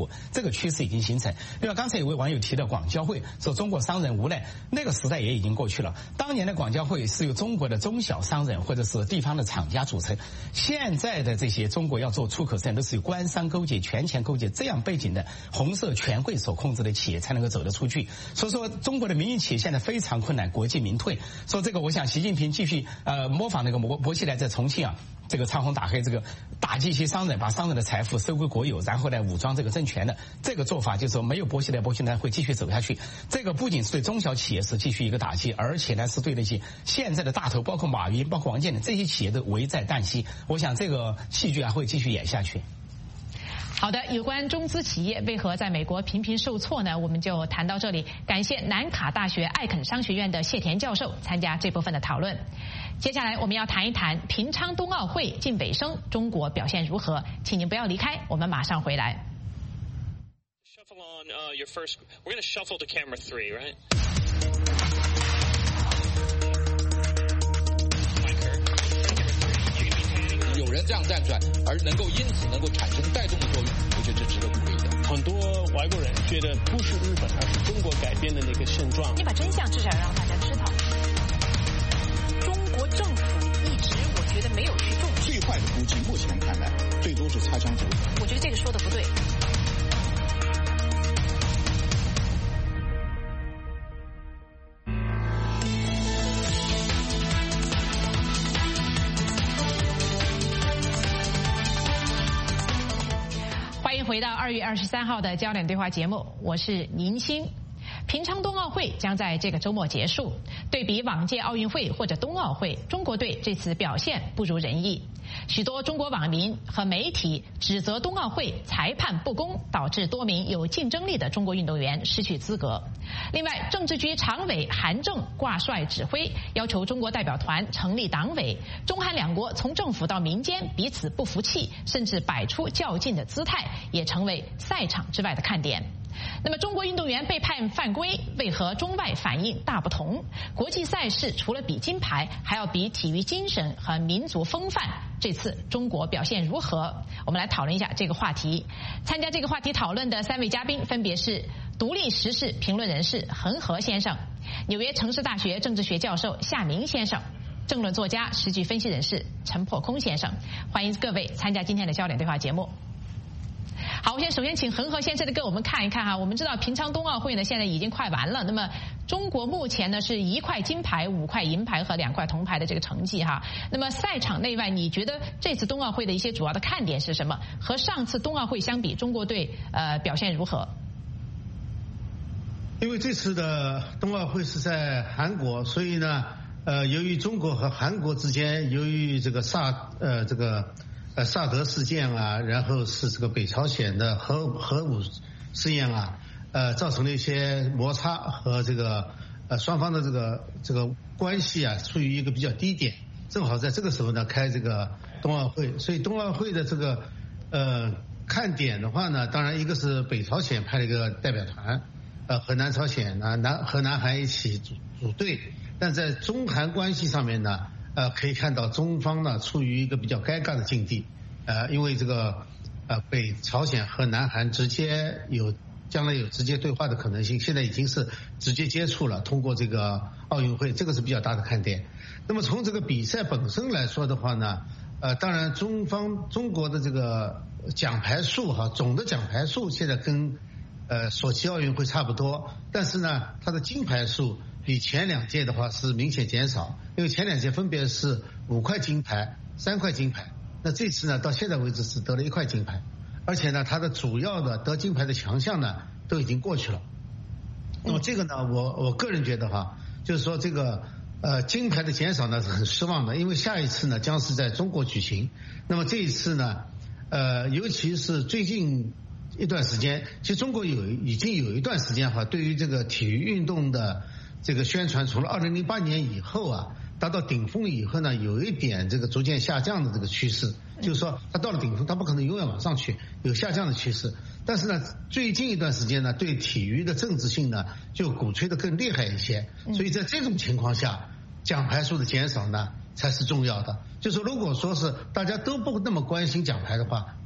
步，这个趋势已经形成。另外，刚才有位网友提到广交会，说中国商人无奈，那个时代也已经过去了。当年的广交会是由中国的中小商人或者是地方的厂家组成，现在的这些中国要做出口生意都是由官商勾结、权钱勾结这样背景的红色权贵所控制的企业才能够走得出去。所以说，中国的民营企业现在非常困难，国进民退。说这个，我想习近平继续呃模仿那个薄薄熙来在重庆啊，这个唱红打黑，这个打击一些商人，把商人的财富收归国有，然后来武装这个政权的这个做法，就是说没有薄熙来，薄熙来会继续走下去。这个不仅是对中小企业是继续一个打击，而且呢是对那些现在的大头，包括马云、包括王健林这些企业都危在旦夕。我想这个戏剧还会继续演下去。 好的，有关中资企业为何在美国频频受挫呢？我们就谈到这里。感谢南卡大学艾肯商学院的谢田教授参加这部分的讨论。接下来我们要谈一谈平昌冬奥会近尾声，中国表现如何？请您不要离开，我们马上回来。 Shuffle on uh, your first. We're going to shuffle to camera three, right? 有人这样站出来，而能够因此能够产生带动的作用，我觉得这值得鼓励的。 很多外国人觉得不是日本，而是中国改变的那个现状。 你把真相至少让大家知道。中国政府一直我觉得没有去重视。 最坏的估计，目前看来最多是擦枪走火。 我觉得这个说的不对。 回到二月二十三号的焦点对话节目，我是宁鑫。平昌冬奥会将在这个周末结束。对比往届奥运会或者冬奥会，中国队这次表现不如人意。许多中国网民和媒体指责冬奥会裁判不公，导致多名有竞争力的中国运动员失去资格。另外，政治局常委韩正挂帅指挥，要求中国代表团成立党委。中韩两国从政府到民间彼此不服气，甚至摆出较劲的姿态，也成为赛场之外的看点。那么中国运动员被判犯规，为何中外反应大不同？国际赛事除了比金牌，还要比体育精神和民族风范。这次中国表现如何？我们来讨论一下这个话题。参加这个话题讨论的三位嘉宾分别是独立时事评论人士恒河先生、纽约城市大学政治学教授夏明先生、政论作家、时局分析人士陈破空先生。欢迎各位参加今天的焦点对话节目。好，我先首先请恒河先生的给我们看一看哈。我们知道平昌冬奥会呢现在已经快完了，那么中国目前呢是一块金牌、五块银牌和两块铜牌的这个成绩哈。那么赛场内外，你觉得这次冬奥会的一些主要的看点是什么？和上次冬奥会相比，中国队呃表现如何？ 因为这次的冬奥会是在韩国，所以呢，呃，由于中国和韩国之间，由于这个萨呃这个。呃，萨德事件啊，然后是这个北朝鲜的核核武试验啊，呃，造成了一些摩擦和这个呃双方的这个这个关系啊，处于一个比较低点。正好在这个时候呢，开这个冬奥会，所以冬奥会的这个呃看点的话呢，当然一个是北朝鲜派了一个代表团，呃和南朝鲜呢南和南韩一起组组队，但在中韩关系上面呢。呃，可以看到中方呢处于一个比较尴尬的境地，呃，因为这个呃北朝鲜和南韩直接有将来有直接对话的可能性，现在已经是直接接触了，通过这个奥运会，这个是比较大的看点。那么从这个比赛本身来说的话呢，呃，当然中方中国的这个奖牌数哈，总的奖牌数现在跟呃索契奥运会差不多，但是呢，它的金牌数比前两届的话是明显减少，因为前两届分别是五块金牌、三块金牌，那这次呢到现在为止只得了一块金牌，而且呢它的主要的得金牌的强项呢都已经过去了。那么这个呢，我我个人觉得哈，就是说这个呃金牌的减少呢是很失望的，因为下一次呢将是在中国举行，那么这一次呢，呃尤其是最近一段时间，其实中国有已经有一段时间哈，对于这个体育运动的这个宣传，除了二零零八年以后啊达到顶峰以后呢，有一点这个逐渐下降的这个趋势，就是说它到了顶峰，它不可能永远往上去，有下降的趋势。但是呢，最近一段时间呢，对体育的政治性呢就鼓吹的更厉害一些，所以在这种情况下，奖牌数的减少呢才是重要的。就是如果说是大家都不那么关心奖牌的话，那么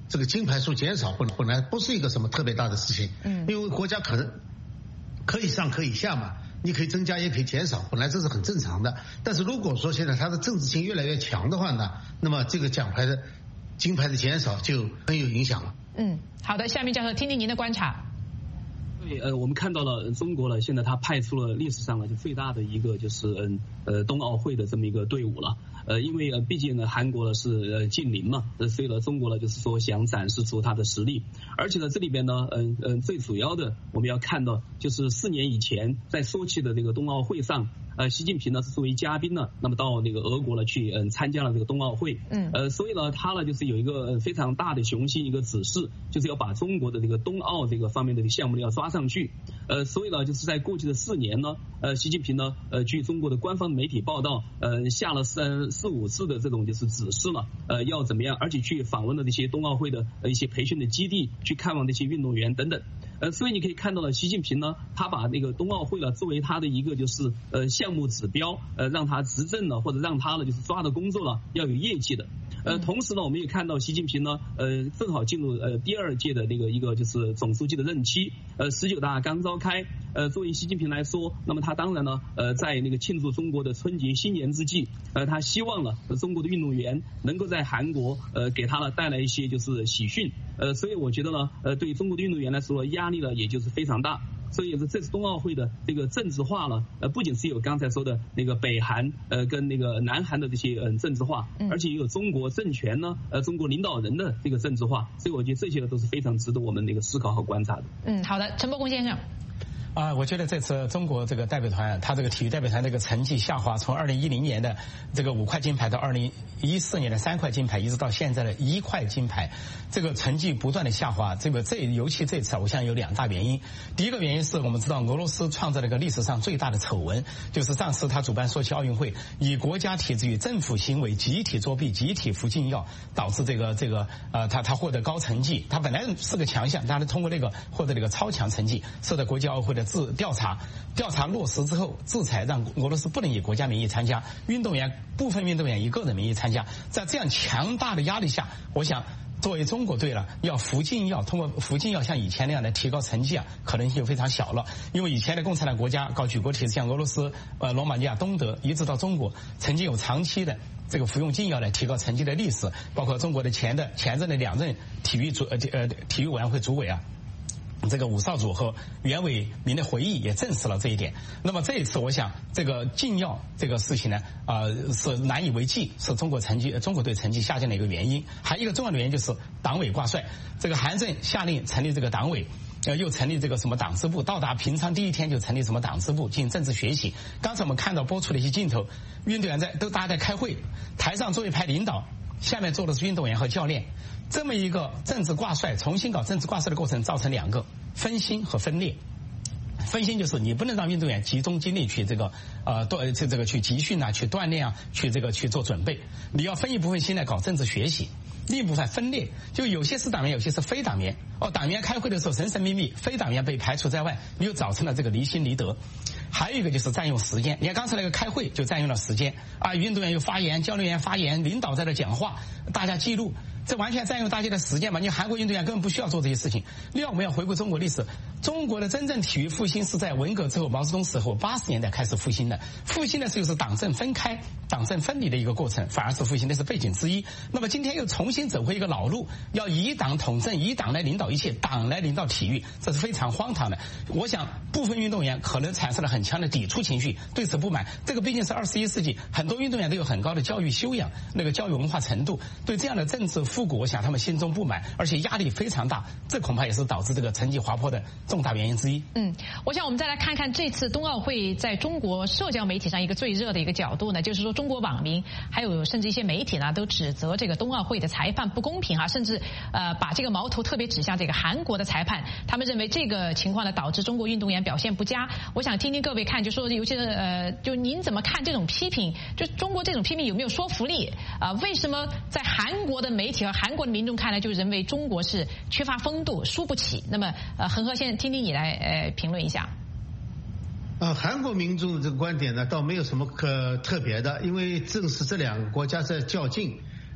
这个金牌数减少，本本来不是一个什么特别大的事情，嗯，因为国家可能可以上可以下嘛，你可以增加也可以减少，本来这是很正常的。但是如果说现在它的政治性越来越强的话呢，那么这个奖牌的金牌的减少就很有影响了。 嗯，好的，下面教授听听您的观察。 对，呃，我们看到了中国了，现在他派出了历史上呢就最大的一个就是嗯呃冬奥会的这么一个队伍了。呃，因为呃，毕竟呢，韩国呢是呃近邻嘛，呃，所以呢，中国呢就是说想展示出它的实力，而且呢，这里边呢，嗯嗯，最主要的我们要看到，就是四年以前在索契的这个冬奥会上，呃，习近平呢是作为嘉宾呢，那么到那个俄国呢去嗯参加了这个冬奥会，嗯，呃，所以呢，他呢就是有一个非常大的雄心，一个指示，就是要把中国的这个冬奥这个方面的项目呢要抓上去，呃，所以呢，就是在过去的四年呢，呃，习近平呢，呃，据中国的官方媒体报道，呃，下了三。四五次的这种就是指示了，呃，要怎么样，而且去访问了这些冬奥会的呃一些培训的基地，去看望这些运动员等等，呃，所以你可以看到了，习近平呢，他把那个冬奥会了作为他的一个就是呃项目指标，呃，让他执政了或者让他呢就是抓的工作了要有业绩的，呃，同时呢，我们也看到习近平呢，呃，正好进入呃第二届的那个一个就是总书记的任期，呃，十九大刚召开，呃，作为习近平来说，那么他当然呢，呃，在那个庆祝中国的春节新年之际，呃，他希望了中国的运动员能够在韩国呃给他呢带来一些就是喜讯，呃，所以我觉得呢，呃，对于中国的运动员来说，压力呢也就是非常大。所以这次冬奥会的这个政治化呢，呃，不仅是有刚才说的那个北韩呃跟那个南韩的这些嗯政治化，而且也有中国政权呢，呃，中国领导人的这个政治化，所以我觉得这些呢都是非常值得我们那个思考和观察的。 嗯，好的，陈伯公先生。 啊，我觉得这次中国这个代表团，他这个体育代表团这个成绩下滑，从二零一零年的这个五块金牌到二零一四年的三块金牌，一直到现在的一块金牌，这个成绩不断的下滑。这个这尤其这次，我想有两大原因。第一个原因是我们知道俄罗斯创造了一个历史上最大的丑闻，就是上次他主办索契奥运会，以国家体制与政府行为集体作弊、集体服禁药，导致这个这个呃他他获得高成绩，他本来是个强项，但是通过那个获得了一个超强成绩，受到国际奥委会的自调查，调查落实之后，制裁让俄罗斯不能以国家名义参加，运动员部分运动员以个人名义参加，在这样强大的压力下，我想作为中国队了，要服禁药，通过服禁药像以前那样的提高成绩啊，可能性就非常小了。因为以前的共产党国家搞举国体制，像俄罗斯、呃罗马尼亚、东德，一直到中国，曾经有长期的这个服用禁药来提高成绩的历史，包括中国的前的前任的两任体育主呃呃体育委员会主委啊。这个武少主和袁伟民的回忆也证实了这一点。那么这一次，我想这个禁药这个事情呢，呃，是难以为继，是中国成绩中国队成绩下降的一个原因。还有一个重要的原因就是党委挂帅，这个韩正下令成立这个党委。呃，又成立这个什么党支部，到达平昌第一天就成立什么党支部进行政治学习。刚才我们看到播出的一些镜头，运动员在都大家在开会，台上坐一排领导，下面坐的是运动员和教练。这么一个政治挂帅，重新搞政治挂帅的过程，造成两个分心和分裂。分心就是你不能让运动员集中精力去这个呃锻这这个去集训啊，去锻炼啊，去这个去做准备。你要分一部分心来搞政治学习。另一部分分裂，就有些是党员，有些是非党员。哦，党员开会的时候神神秘秘，非党员被排除在外，又造成了这个离心离德。还有一个就是占用时间，你看刚才那个开会就占用了时间啊，运动员有发言，教练员发言，领导在这讲话，大家记录，这完全占用大家的时间嘛。你韩国运动员根本不需要做这些事情。另外我们要回顾中国历史，中国的真正体育复兴是在文革之后，毛泽东时候八十年代开始复兴的。复兴的时候是党政分开、党政分离的一个过程，反而是复兴的是背景之一。那么今天又重新走回一个老路，要以党统政，以党来领导一切，党来领导体育，这是非常荒唐的。我想部分运动员可能产生了很强的抵触情绪，对此不满。这个毕竟是二十一世纪，很多运动员都有很高的教育修养，那个教育文化程度，对这样的政治复古，我想他们心中不满，而且压力非常大，这恐怕也是导致这个成绩滑坡的重大原因之一。 嗯，我想我们再来看看这次冬奥会在中国社交媒体上一个最热的一个角度呢，就是说中国网民还有甚至一些媒体呢，都指责这个冬奥会的裁判不公平啊，甚至呃把这个矛头特别指向这个韩国的裁判，他们认为这个情况呢导致中国运动员表现不佳。我想听听各位看，就说尤其是呃，就您怎么看这种批评？就中国这种批评有没有说服力啊、呃？为什么在韩国的媒体和韩国的民众看来，就认为中国是缺乏风度、输不起？那么呃，恒河先听听你来呃评论一下。 呃，韩国民众这个观点呢，倒没有什么可特别的，因为正是这两个国家在较劲。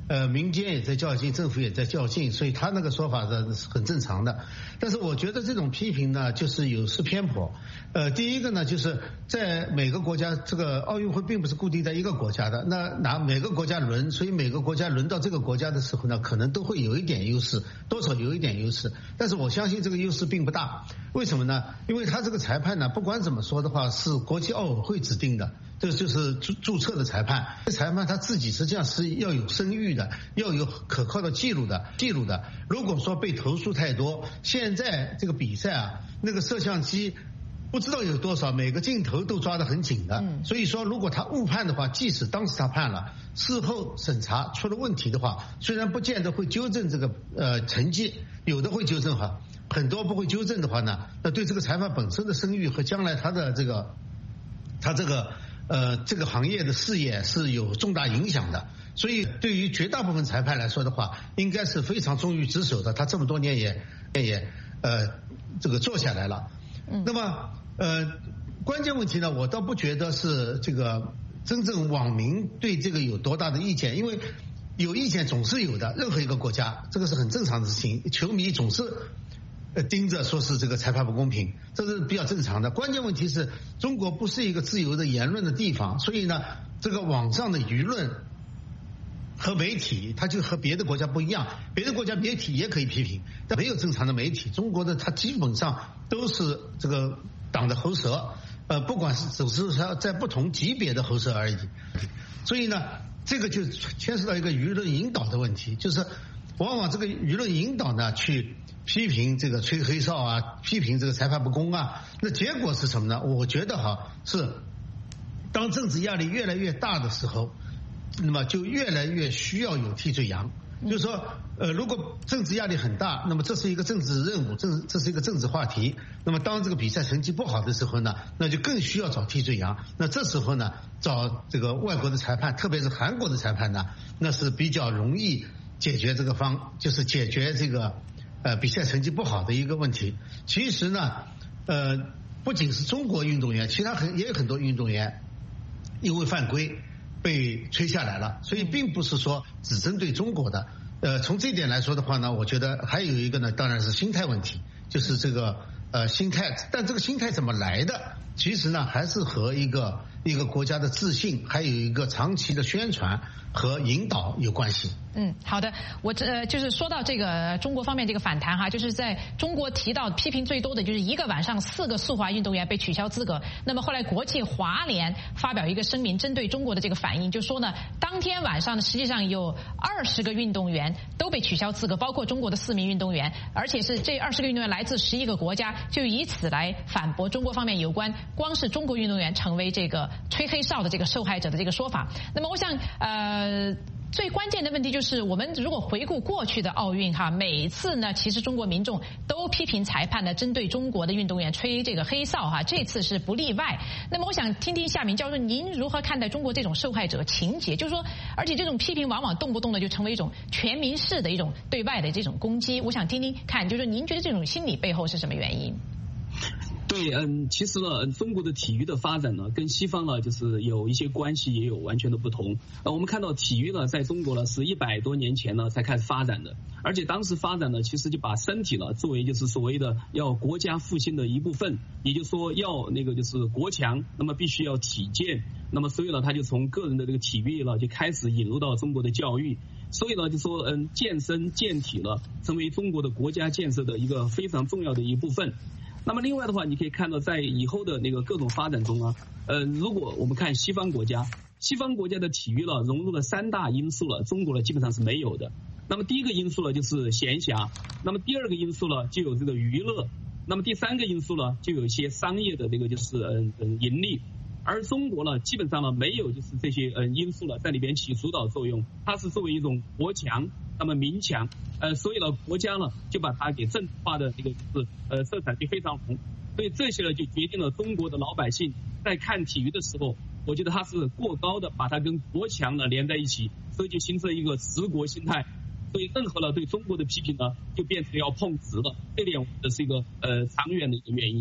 呃，民间也在较劲，政府也在较劲，所以他那个说法呢是很正常的。但是我觉得这种批评呢，就是有失偏颇。呃，第一个呢，就是在每个国家，这个奥运会并不是固定在一个国家的，那拿每个国家轮，所以每个国家轮到这个国家的时候呢，可能都会有一点优势，多少有一点优势。但是我相信这个优势并不大。为什么呢？因为他这个裁判呢，不管怎么说的话，是国际奥委会指定的。这就是注注册的裁判，裁判他自己实际上是要有声誉的，要有可靠的记录的，记录的。如果说被投诉太多，现在这个比赛啊，那个摄像机不知道有多少，每个镜头都抓得很紧的。所以说，如果他误判的话，即使当时他判了，事后审查出了问题的话，虽然不见得会纠正这个呃成绩，有的会纠正哈，很多不会纠正的话呢，那对这个裁判本身的声誉和将来他的这个他这个。呃，这个行业的事业是有重大影响的，所以对于绝大部分裁判来说的话，应该是非常忠于职守的。他这么多年也也呃这个做下来了。那么呃关键问题呢，我倒不觉得是这个真正网民对这个有多大的意见，因为有意见总是有的，任何一个国家这个是很正常的事情，球迷总是。呃，盯着说是这个裁判不公平，这是比较正常的。关键问题是中国不是一个自由的言论的地方，所以呢，这个网上的舆论和媒体，它就和别的国家不一样。别的国家媒体也可以批评，但没有正常的媒体。中国的它基本上都是这个党的喉舌，呃，不管是只是说在不同级别的喉舌而已。所以呢，这个就牵涉到一个舆论引导的问题，就是往往这个舆论引导呢去。批评这个吹黑哨啊，批评这个裁判不公啊，那结果是什么呢？我觉得哈是，当政治压力越来越大的时候，那么就越来越需要有替罪羊。就是说，呃，如果政治压力很大，那么这是一个政治任务，政这是一个政治话题。那么当这个比赛成绩不好的时候呢，那就更需要找替罪羊。那这时候呢，找这个外国的裁判，特别是韩国的裁判呢，那是比较容易解决这个方，就是解决这个。呃，比赛成绩不好的一个问题。其实呢，呃，不仅是中国运动员，其他很也有很多运动员因为犯规被吹下来了，所以并不是说只针对中国的。呃，从这点来说的话呢，我觉得还有一个呢，当然是心态问题，就是这个呃心态。但这个心态怎么来的？其实呢，还是和一个一个国家的自信，还有一个长期的宣传和引导有关系。 嗯，好的，我这、呃、就是说到这个中国方面这个反弹哈，就是在中国提到批评最多的就是一个晚上四个速滑运动员被取消资格。那么后来国际滑联发表一个声明，针对中国的这个反应，就说呢，当天晚上呢，实际上有二十个运动员都被取消资格，包括中国的四名运动员，而且是这二十个运动员来自十一个国家，就以此来反驳中国方面有关光是中国运动员成为这个吹黑哨的这个受害者的这个说法。那么我想呃。最关键的问题就是，我们如果回顾过去的奥运哈，每次呢，其实中国民众都批评裁判呢，针对中国的运动员吹这个黑哨哈，这次是不例外。那么我想听听夏明教授，您如何看待中国这种受害者情节？就是说，而且这种批评往往动不动的就成为一种全民式的一种对外的这种攻击。我想听听看，就是您觉得这种心理背后是什么原因？ 对，嗯，其实呢，中国的体育的发展呢，跟西方呢，就是有一些关系，也有完全的不同。呃，我们看到体育呢，在中国呢，是一百多年前呢才开始发展的，而且当时发展呢，其实就把身体呢作为就是所谓的要国家复兴的一部分，也就是说要那个就是国强，那么必须要体健，那么所以呢，他就从个人的这个体育呢就开始引入到中国的教育。所以呢，就说嗯，健身健体呢，成为中国的国家建设的一个非常重要的一部分。那么另外的话，你可以看到在以后的那个各种发展中啊，呃，如果我们看西方国家，西方国家的体育呢融入了三大因素了，中国呢基本上是没有的。那么第一个因素呢就是闲暇，那么第二个因素呢就有这个娱乐，那么第三个因素呢就有一些商业的这个就是嗯嗯盈利。而中国呢，基本上呢没有就是这些呃因素了在里边起主导作用，它是作为一种国强，那么民强，呃，所以呢国家呢就把它给政治化的这个就是呃色彩就非常红，所以这些呢就决定了中国的老百姓在看体育的时候，我觉得它是过高的把它跟国强呢连在一起，所以就形成一个持国心态。所以任何呢对中国的批评呢就变成要碰瓷了，这点我觉得是一个呃长远的一个原因。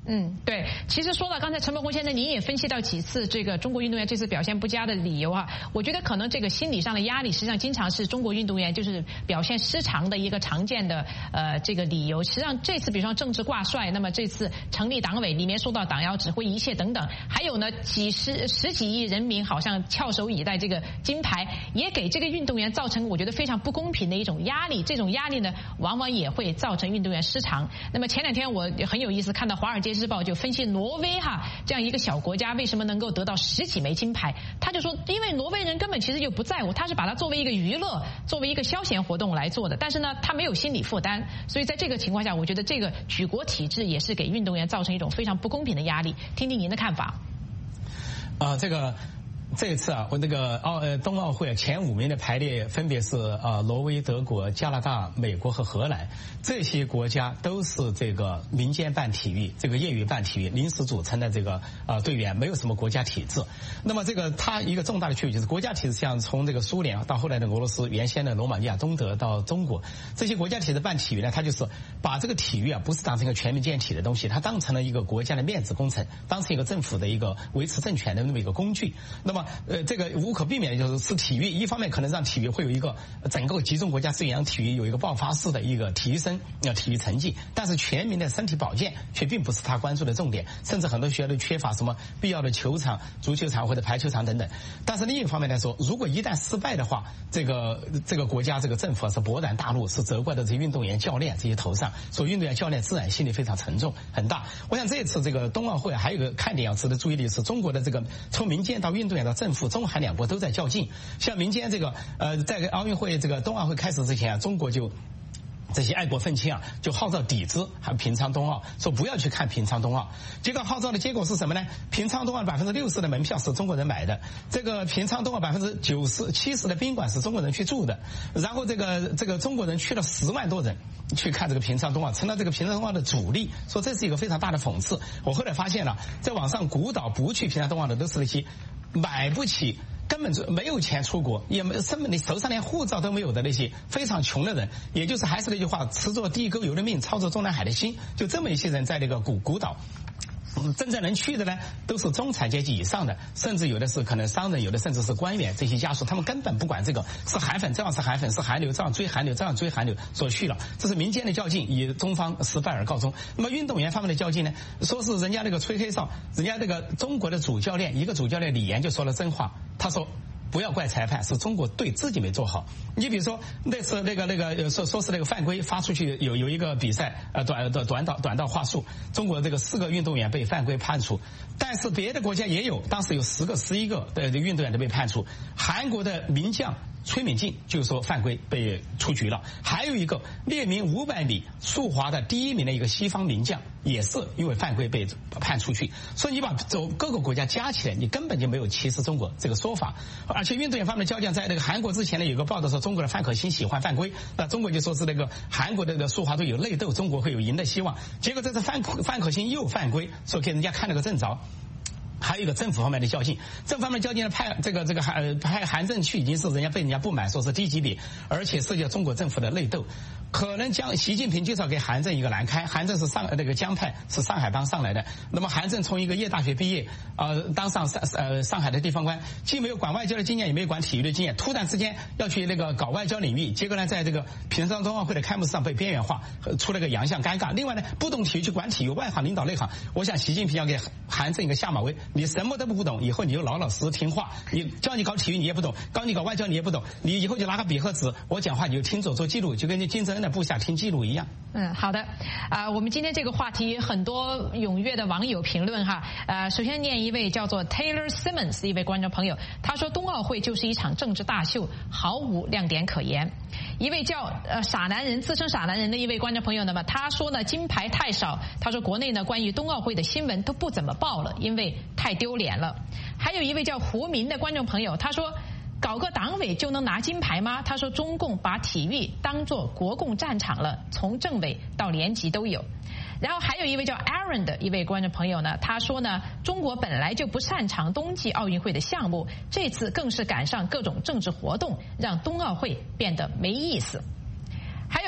嗯，对，其实说到刚才陈伯宏先生，您也分析到几次这个中国运动员这次表现不佳的理由啊，我觉得可能这个心理上的压力，实际上经常是中国运动员就是表现失常的一个常见的呃这个理由。实际上这次比如说政治挂帅，那么这次成立党委里面受到党要指挥一切等等，还有呢几十十几亿人民好像翘首以待这个金牌，也给这个运动员造成我觉得非常不公平的一种压力。这种压力呢，往往也会造成运动员失常。那么前两天我很有意思看到《华尔街日报》就分析挪威哈这样一个小国家为什么能够得到十几枚金牌，他就说因为挪威人根本其实就不在乎，他是把它作为一个娱乐作为一个消闲活动来做的，但是呢他没有心理负担，所以在这个情况下我觉得这个举国体制也是给运动员造成一种非常不公平的压力。听听您的看法。 啊、呃，这个这一次啊，我那个奥呃冬奥会前五名的排列分别是啊、呃、挪威、德国、加拿大、美国和荷兰，这些国家都是这个民间办体育、这个业余办体育临时组成的这个啊、呃、队员，没有什么国家体制。那么这个它一个重大的区别就是国家体制，像从这个苏联到后来的俄罗斯，原先的罗马尼亚、东德到中国，这些国家体制办体育呢，它就是把这个体育啊不是当成一个全民健体的东西，它当成了一个国家的面子工程，当成一个政府的一个维持政权的那么一个工具。那么呃，这个无可避免的就是是体育，一方面可能让体育会有一个整个集中国家资源，让体育有一个爆发式的一个提升，呃，体育成绩，但是全民的身体保健却并不是他关注的重点，甚至很多学校都缺乏什么必要的球场、足球场或者排球场等等。但是另一方面来说，如果一旦失败的话，这个这个国家这个政府是勃然大怒，是责怪的这些运动员、教练这些头上，所以运动员、教练自然心里非常沉重很大。我想这一次这个冬奥会还有一个看点要值得注意的是，中国的这个从民间到运动员到政府，中韩两国都在较劲。像民间这个呃，在奥运会这个冬奥会开始之前啊，中国就这些爱国愤青啊，就号召抵制还平昌冬奥，说不要去看平昌冬奥。结果号召的结果是什么呢？平昌冬奥百分之六十的门票是中国人买的，这个平昌冬奥百分之九十七十的宾馆是中国人去住的，然后这个这个中国人去了十万多人去看这个平昌冬奥，成了这个平昌冬奥的主力，说这是一个非常大的讽刺。我后来发现了，在网上鼓捣不去平昌冬奥的都是那些买不起，根本就没有钱出国，也没根本你手上连护照都没有的那些非常穷的人，也就是还是那句话，持着地沟油的命，操着中南海的心，就这么一些人在那个鼓鼓捣。真正能去的呢，都是中产阶级以上的，甚至有的是可能商人，有的甚至是官员，这些家属他们根本不管这个，是韩粉照样是韩粉，是韩流照样追韩流，照样追韩流所去了。这是民间的较劲，以中方失败而告终。那么运动员方面的较劲呢，说是人家那个吹黑哨，人家那个中国的主教练，一个主教练李岩就说了真话，他说不要怪裁判，是中国队自己没做好。你比如说那次那个那个说说是那个犯规发出去，有有一个比赛呃短短短道短道话术，中国这个四个运动员被犯规判处，但是别的国家也有，当时有十个十一个的运动员都被判处。韩国的名将崔敏静就说犯规被出局了，还有一个列名五百米速滑的第一名的一个西方名将也是因为犯规被判出去。所以你把走各个国家加起来，你根本就没有歧视中国这个说法。而且运动员方面的较劲，在那个韩国之前呢，有个报道说中国的范可新喜欢犯规，那中国就说是那个韩国的那个速滑队有内斗，中国会有赢的希望。结果这次范可范可新又犯规，说给人家看了个正着。还有一个政府方面的较劲，政府方面的较劲呢，派这个这个韩派韩正去已经是人家被人家不满，说是低级别，而且涉及到中国政府的内斗，可能将习近平就是要给韩正一个难开。韩正是上那个江派，是上海帮上来的，那么韩正从一个夜大学毕业，呃，当上上呃上海的地方官，既没有管外交的经验，也没有管体育的经验，突然之间要去那个搞外交领域，结果呢，在这个平昌冬奥会的开幕式上被边缘化，出了个洋相，尴尬。另外呢，不懂体育去管体育，外行领导内行，我想习近平要给韩正一个下马威。你什么都不懂，以后你就老老实实听话。你教你搞体育你也不懂，教你搞外交你也不懂，你以后就拿个笔和纸，我讲话你就听着做记录，就跟你金正恩的部下听记录一样。 嗯，好的。啊、呃，我们今天这个话题很多踊跃的网友评论哈。呃，首先念一位叫做 Taylor Simmons 一位观众朋友，他说冬奥会就是一场政治大秀，毫无亮点可言。一位叫呃傻男人自称傻男人的一位观众朋友呢，他说呢金牌太少，他说国内呢关于冬奥会的新闻都不怎么报了，因为太丢脸了。还有一位叫胡民的观众朋友，他说搞个党委就能拿金牌吗？他说中共把体育当作国共战场了，从政委到连级都有。然后还有一位叫 Aaron 的一位观众朋友呢，他说呢，中国本来就不擅长冬季奥运会的项目，这次更是赶上各种政治活动，让冬奥会变得没意思。还有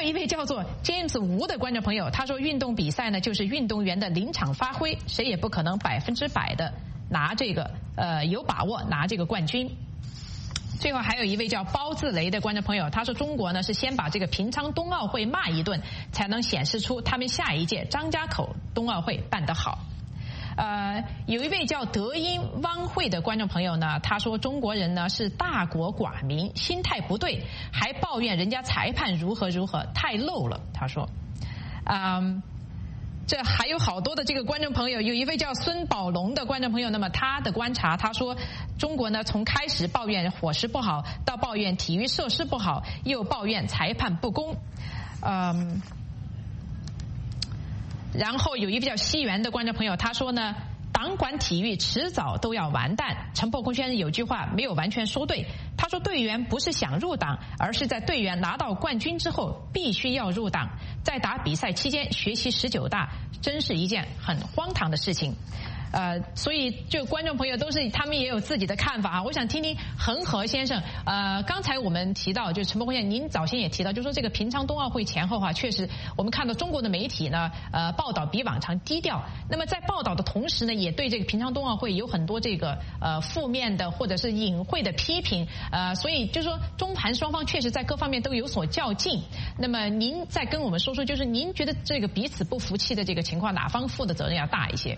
一位叫做 James 吴的观众朋友，他说运动比赛呢就是运动员的临场发挥，谁也不可能百分之百的拿这个呃有把握拿这个冠军。最后还有一位叫包自雷的观众朋友，他说中国呢是先把这个平昌冬奥会骂一顿，才能显示出他们下一届张家口冬奥会办得好。呃，有一位叫德音汪慧的观众朋友呢，他说中国人呢是大国寡民，心态不对，还抱怨人家裁判如何如何，太漏了。他说，嗯。这还有好多的这个观众朋友，有一位叫孙宝龙的观众朋友，那么他的观察，他说中国呢从开始抱怨伙食不好，到抱怨体育设施不好，又抱怨裁判不公，嗯，然后有一位叫西园的观众朋友，他说呢，党管体育迟早都要完蛋。陈伯公先生有句话没有完全说对，他说队员不是想入党，而是在队员拿到冠军之后必须要入党，在打比赛期间学习十九大，真是一件很荒唐的事情。呃，所以就观众朋友都是他们也有自己的看法啊。我想听听恒河先生，呃，刚才我们提到，就陈伯公先生，您早先也提到，就说这个平昌冬奥会前后哈、啊，确实我们看到中国的媒体呢，呃，报道比往常低调。那么在报道的同时呢，也对这个平昌冬奥会有很多这个呃负面的或者是隐晦的批评，呃，所以就说中韩双方确实在各方面都有所较劲。那么您再跟我们说说，就是您觉得这个彼此不服气的这个情况，哪方负的责任要大一些？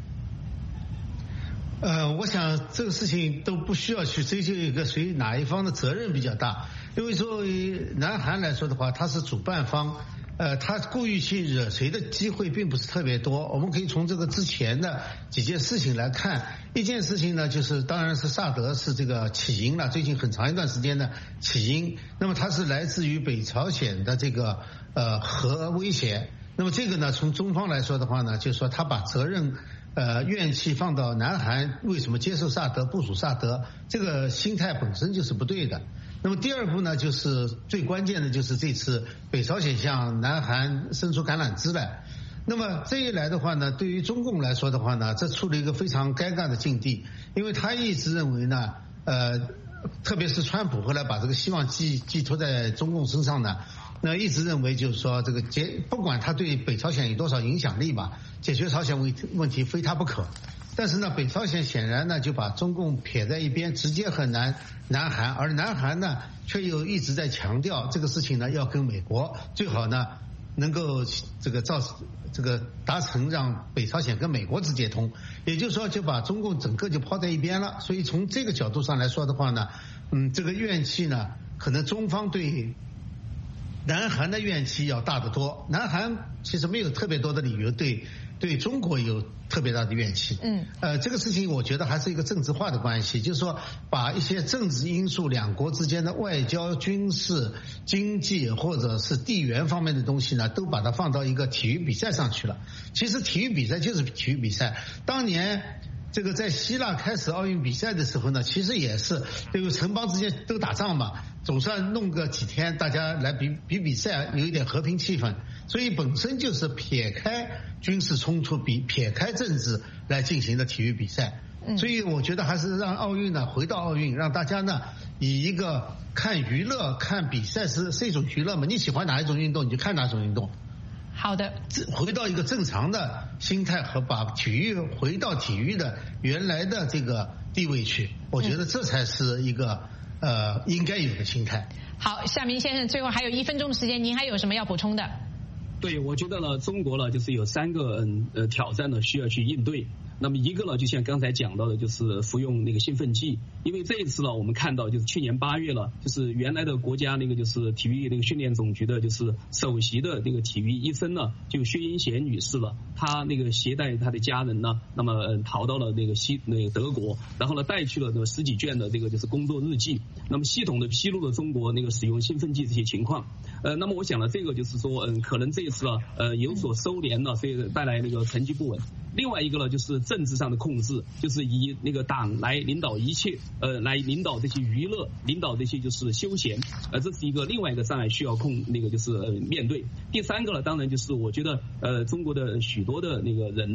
呃，我想这个事情都不需要去追究一个谁哪一方的责任比较大，因为作为南韩来说的话，它是主办方，呃，他故意去惹谁的机会并不是特别多。我们可以从这个之前的几件事情来看，一件事情呢，就是当然是萨德是这个起因了，最近很长一段时间的起因，那么它是来自于北朝鲜的这个呃核威胁。那么这个呢，从中方来说的话呢，就是说他把责任呃怨气放到南韩为什么接受萨德部署萨德，这个心态本身就是不对的。那么第二步呢，就是最关键的就是这次北朝鲜向南韩伸出橄榄枝来。那么这一来的话呢，对于中共来说的话呢，这处了一个非常尴尬的境地，因为他一直认为呢，呃，特别是川普后来把这个希望寄寄托在中共身上呢。那一直认为就是说，这个解不管他对北朝鲜有多少影响力吧，解决朝鲜问问题非他不可。但是呢，北朝鲜显然呢就把中共撇在一边，直接和南南韩，而南韩呢却又一直在强调这个事情呢要跟美国最好呢能够这个造这个达成让北朝鲜跟美国直接通，也就是说就把中共整个就抛在一边了。所以从这个角度上来说的话呢，嗯，这个怨气呢，可能中方对南韩的怨气要大得多。南韩其实没有特别多的理由对对中国有特别大的怨气。嗯，呃，这个事情我觉得还是一个政治化的关系，就是说把一些政治因素、两国之间的外交、军事、经济或者是地缘方面的东西呢，都把它放到一个体育比赛上去了。其实体育比赛就是体育比赛。当年这个在希腊开始奥运比赛的时候呢，其实也是这个城邦之间都打仗嘛，总算弄个几天，大家来比比比赛，有一点和平气氛。所以本身就是撇开军事冲突、比撇开政治来进行的体育比赛。所以我觉得还是让奥运呢回到奥运，让大家呢以一个看娱乐、看比赛是是一种娱乐嘛，你喜欢哪一种运动你就看哪种运动。 好的， 回到一个正常的心态和把体育回到体育的原来的这个地位去，我觉得这才是一个呃应该有的心态。 好，夏明先生，最后还有一分钟的时间，您还有什么要补充的？ 对，我觉得呢，中国呢就是有三个嗯呃挑战呢需要去应对。那么一个呢，就像刚才讲到的，就是服用那个兴奋剂。因为这一次呢，我们看到就是去年八月了，就是原来的国家那个就是体育那个训练总局的，就是首席的那个体育医生呢，就薛英贤女士了，她那个携带她的家人呢，那么、呃、逃到了那个西那个德国，然后呢带去了那个十几卷的这个就是工作日记，那么系统的披露了中国那个使用兴奋剂这些情况。呃，那么我想呢，这个就是说，嗯，可能这一次呢，呃，有所收敛了，所以带来那个成绩不稳。另外一个呢，就是政治上的控制，就是以那个党来领导一切，呃，来领导这些娱乐，领导这些就是休闲，呃，这是一个另外一个障碍需要控那个就是呃面对。第三个呢，当然就是我觉得呃，中国的许多的那个人呢，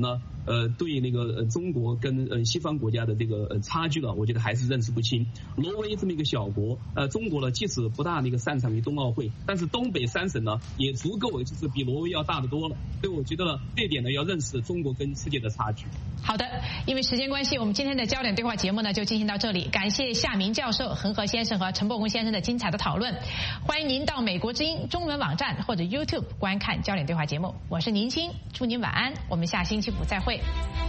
呃对那个呃中国跟呃西方国家的这个呃差距呢，我觉得还是认识不清。挪威这么一个小国，呃中国呢即使不大那个擅长于冬奥会，但是东北三省呢也足够就是比挪威要大得多了，所以我觉得呢这一点呢要认识中国跟世界的差距。 好的，因为时间关系，我们今天的焦点对话节目呢就进行到这里。感谢夏明教授、恒河先生和陈伯公先生的精彩的讨论。欢迎您到美国之音中文网站或者 YouTube 观看焦点对话节目。我是宁青，祝您晚安，我们下星期五再会。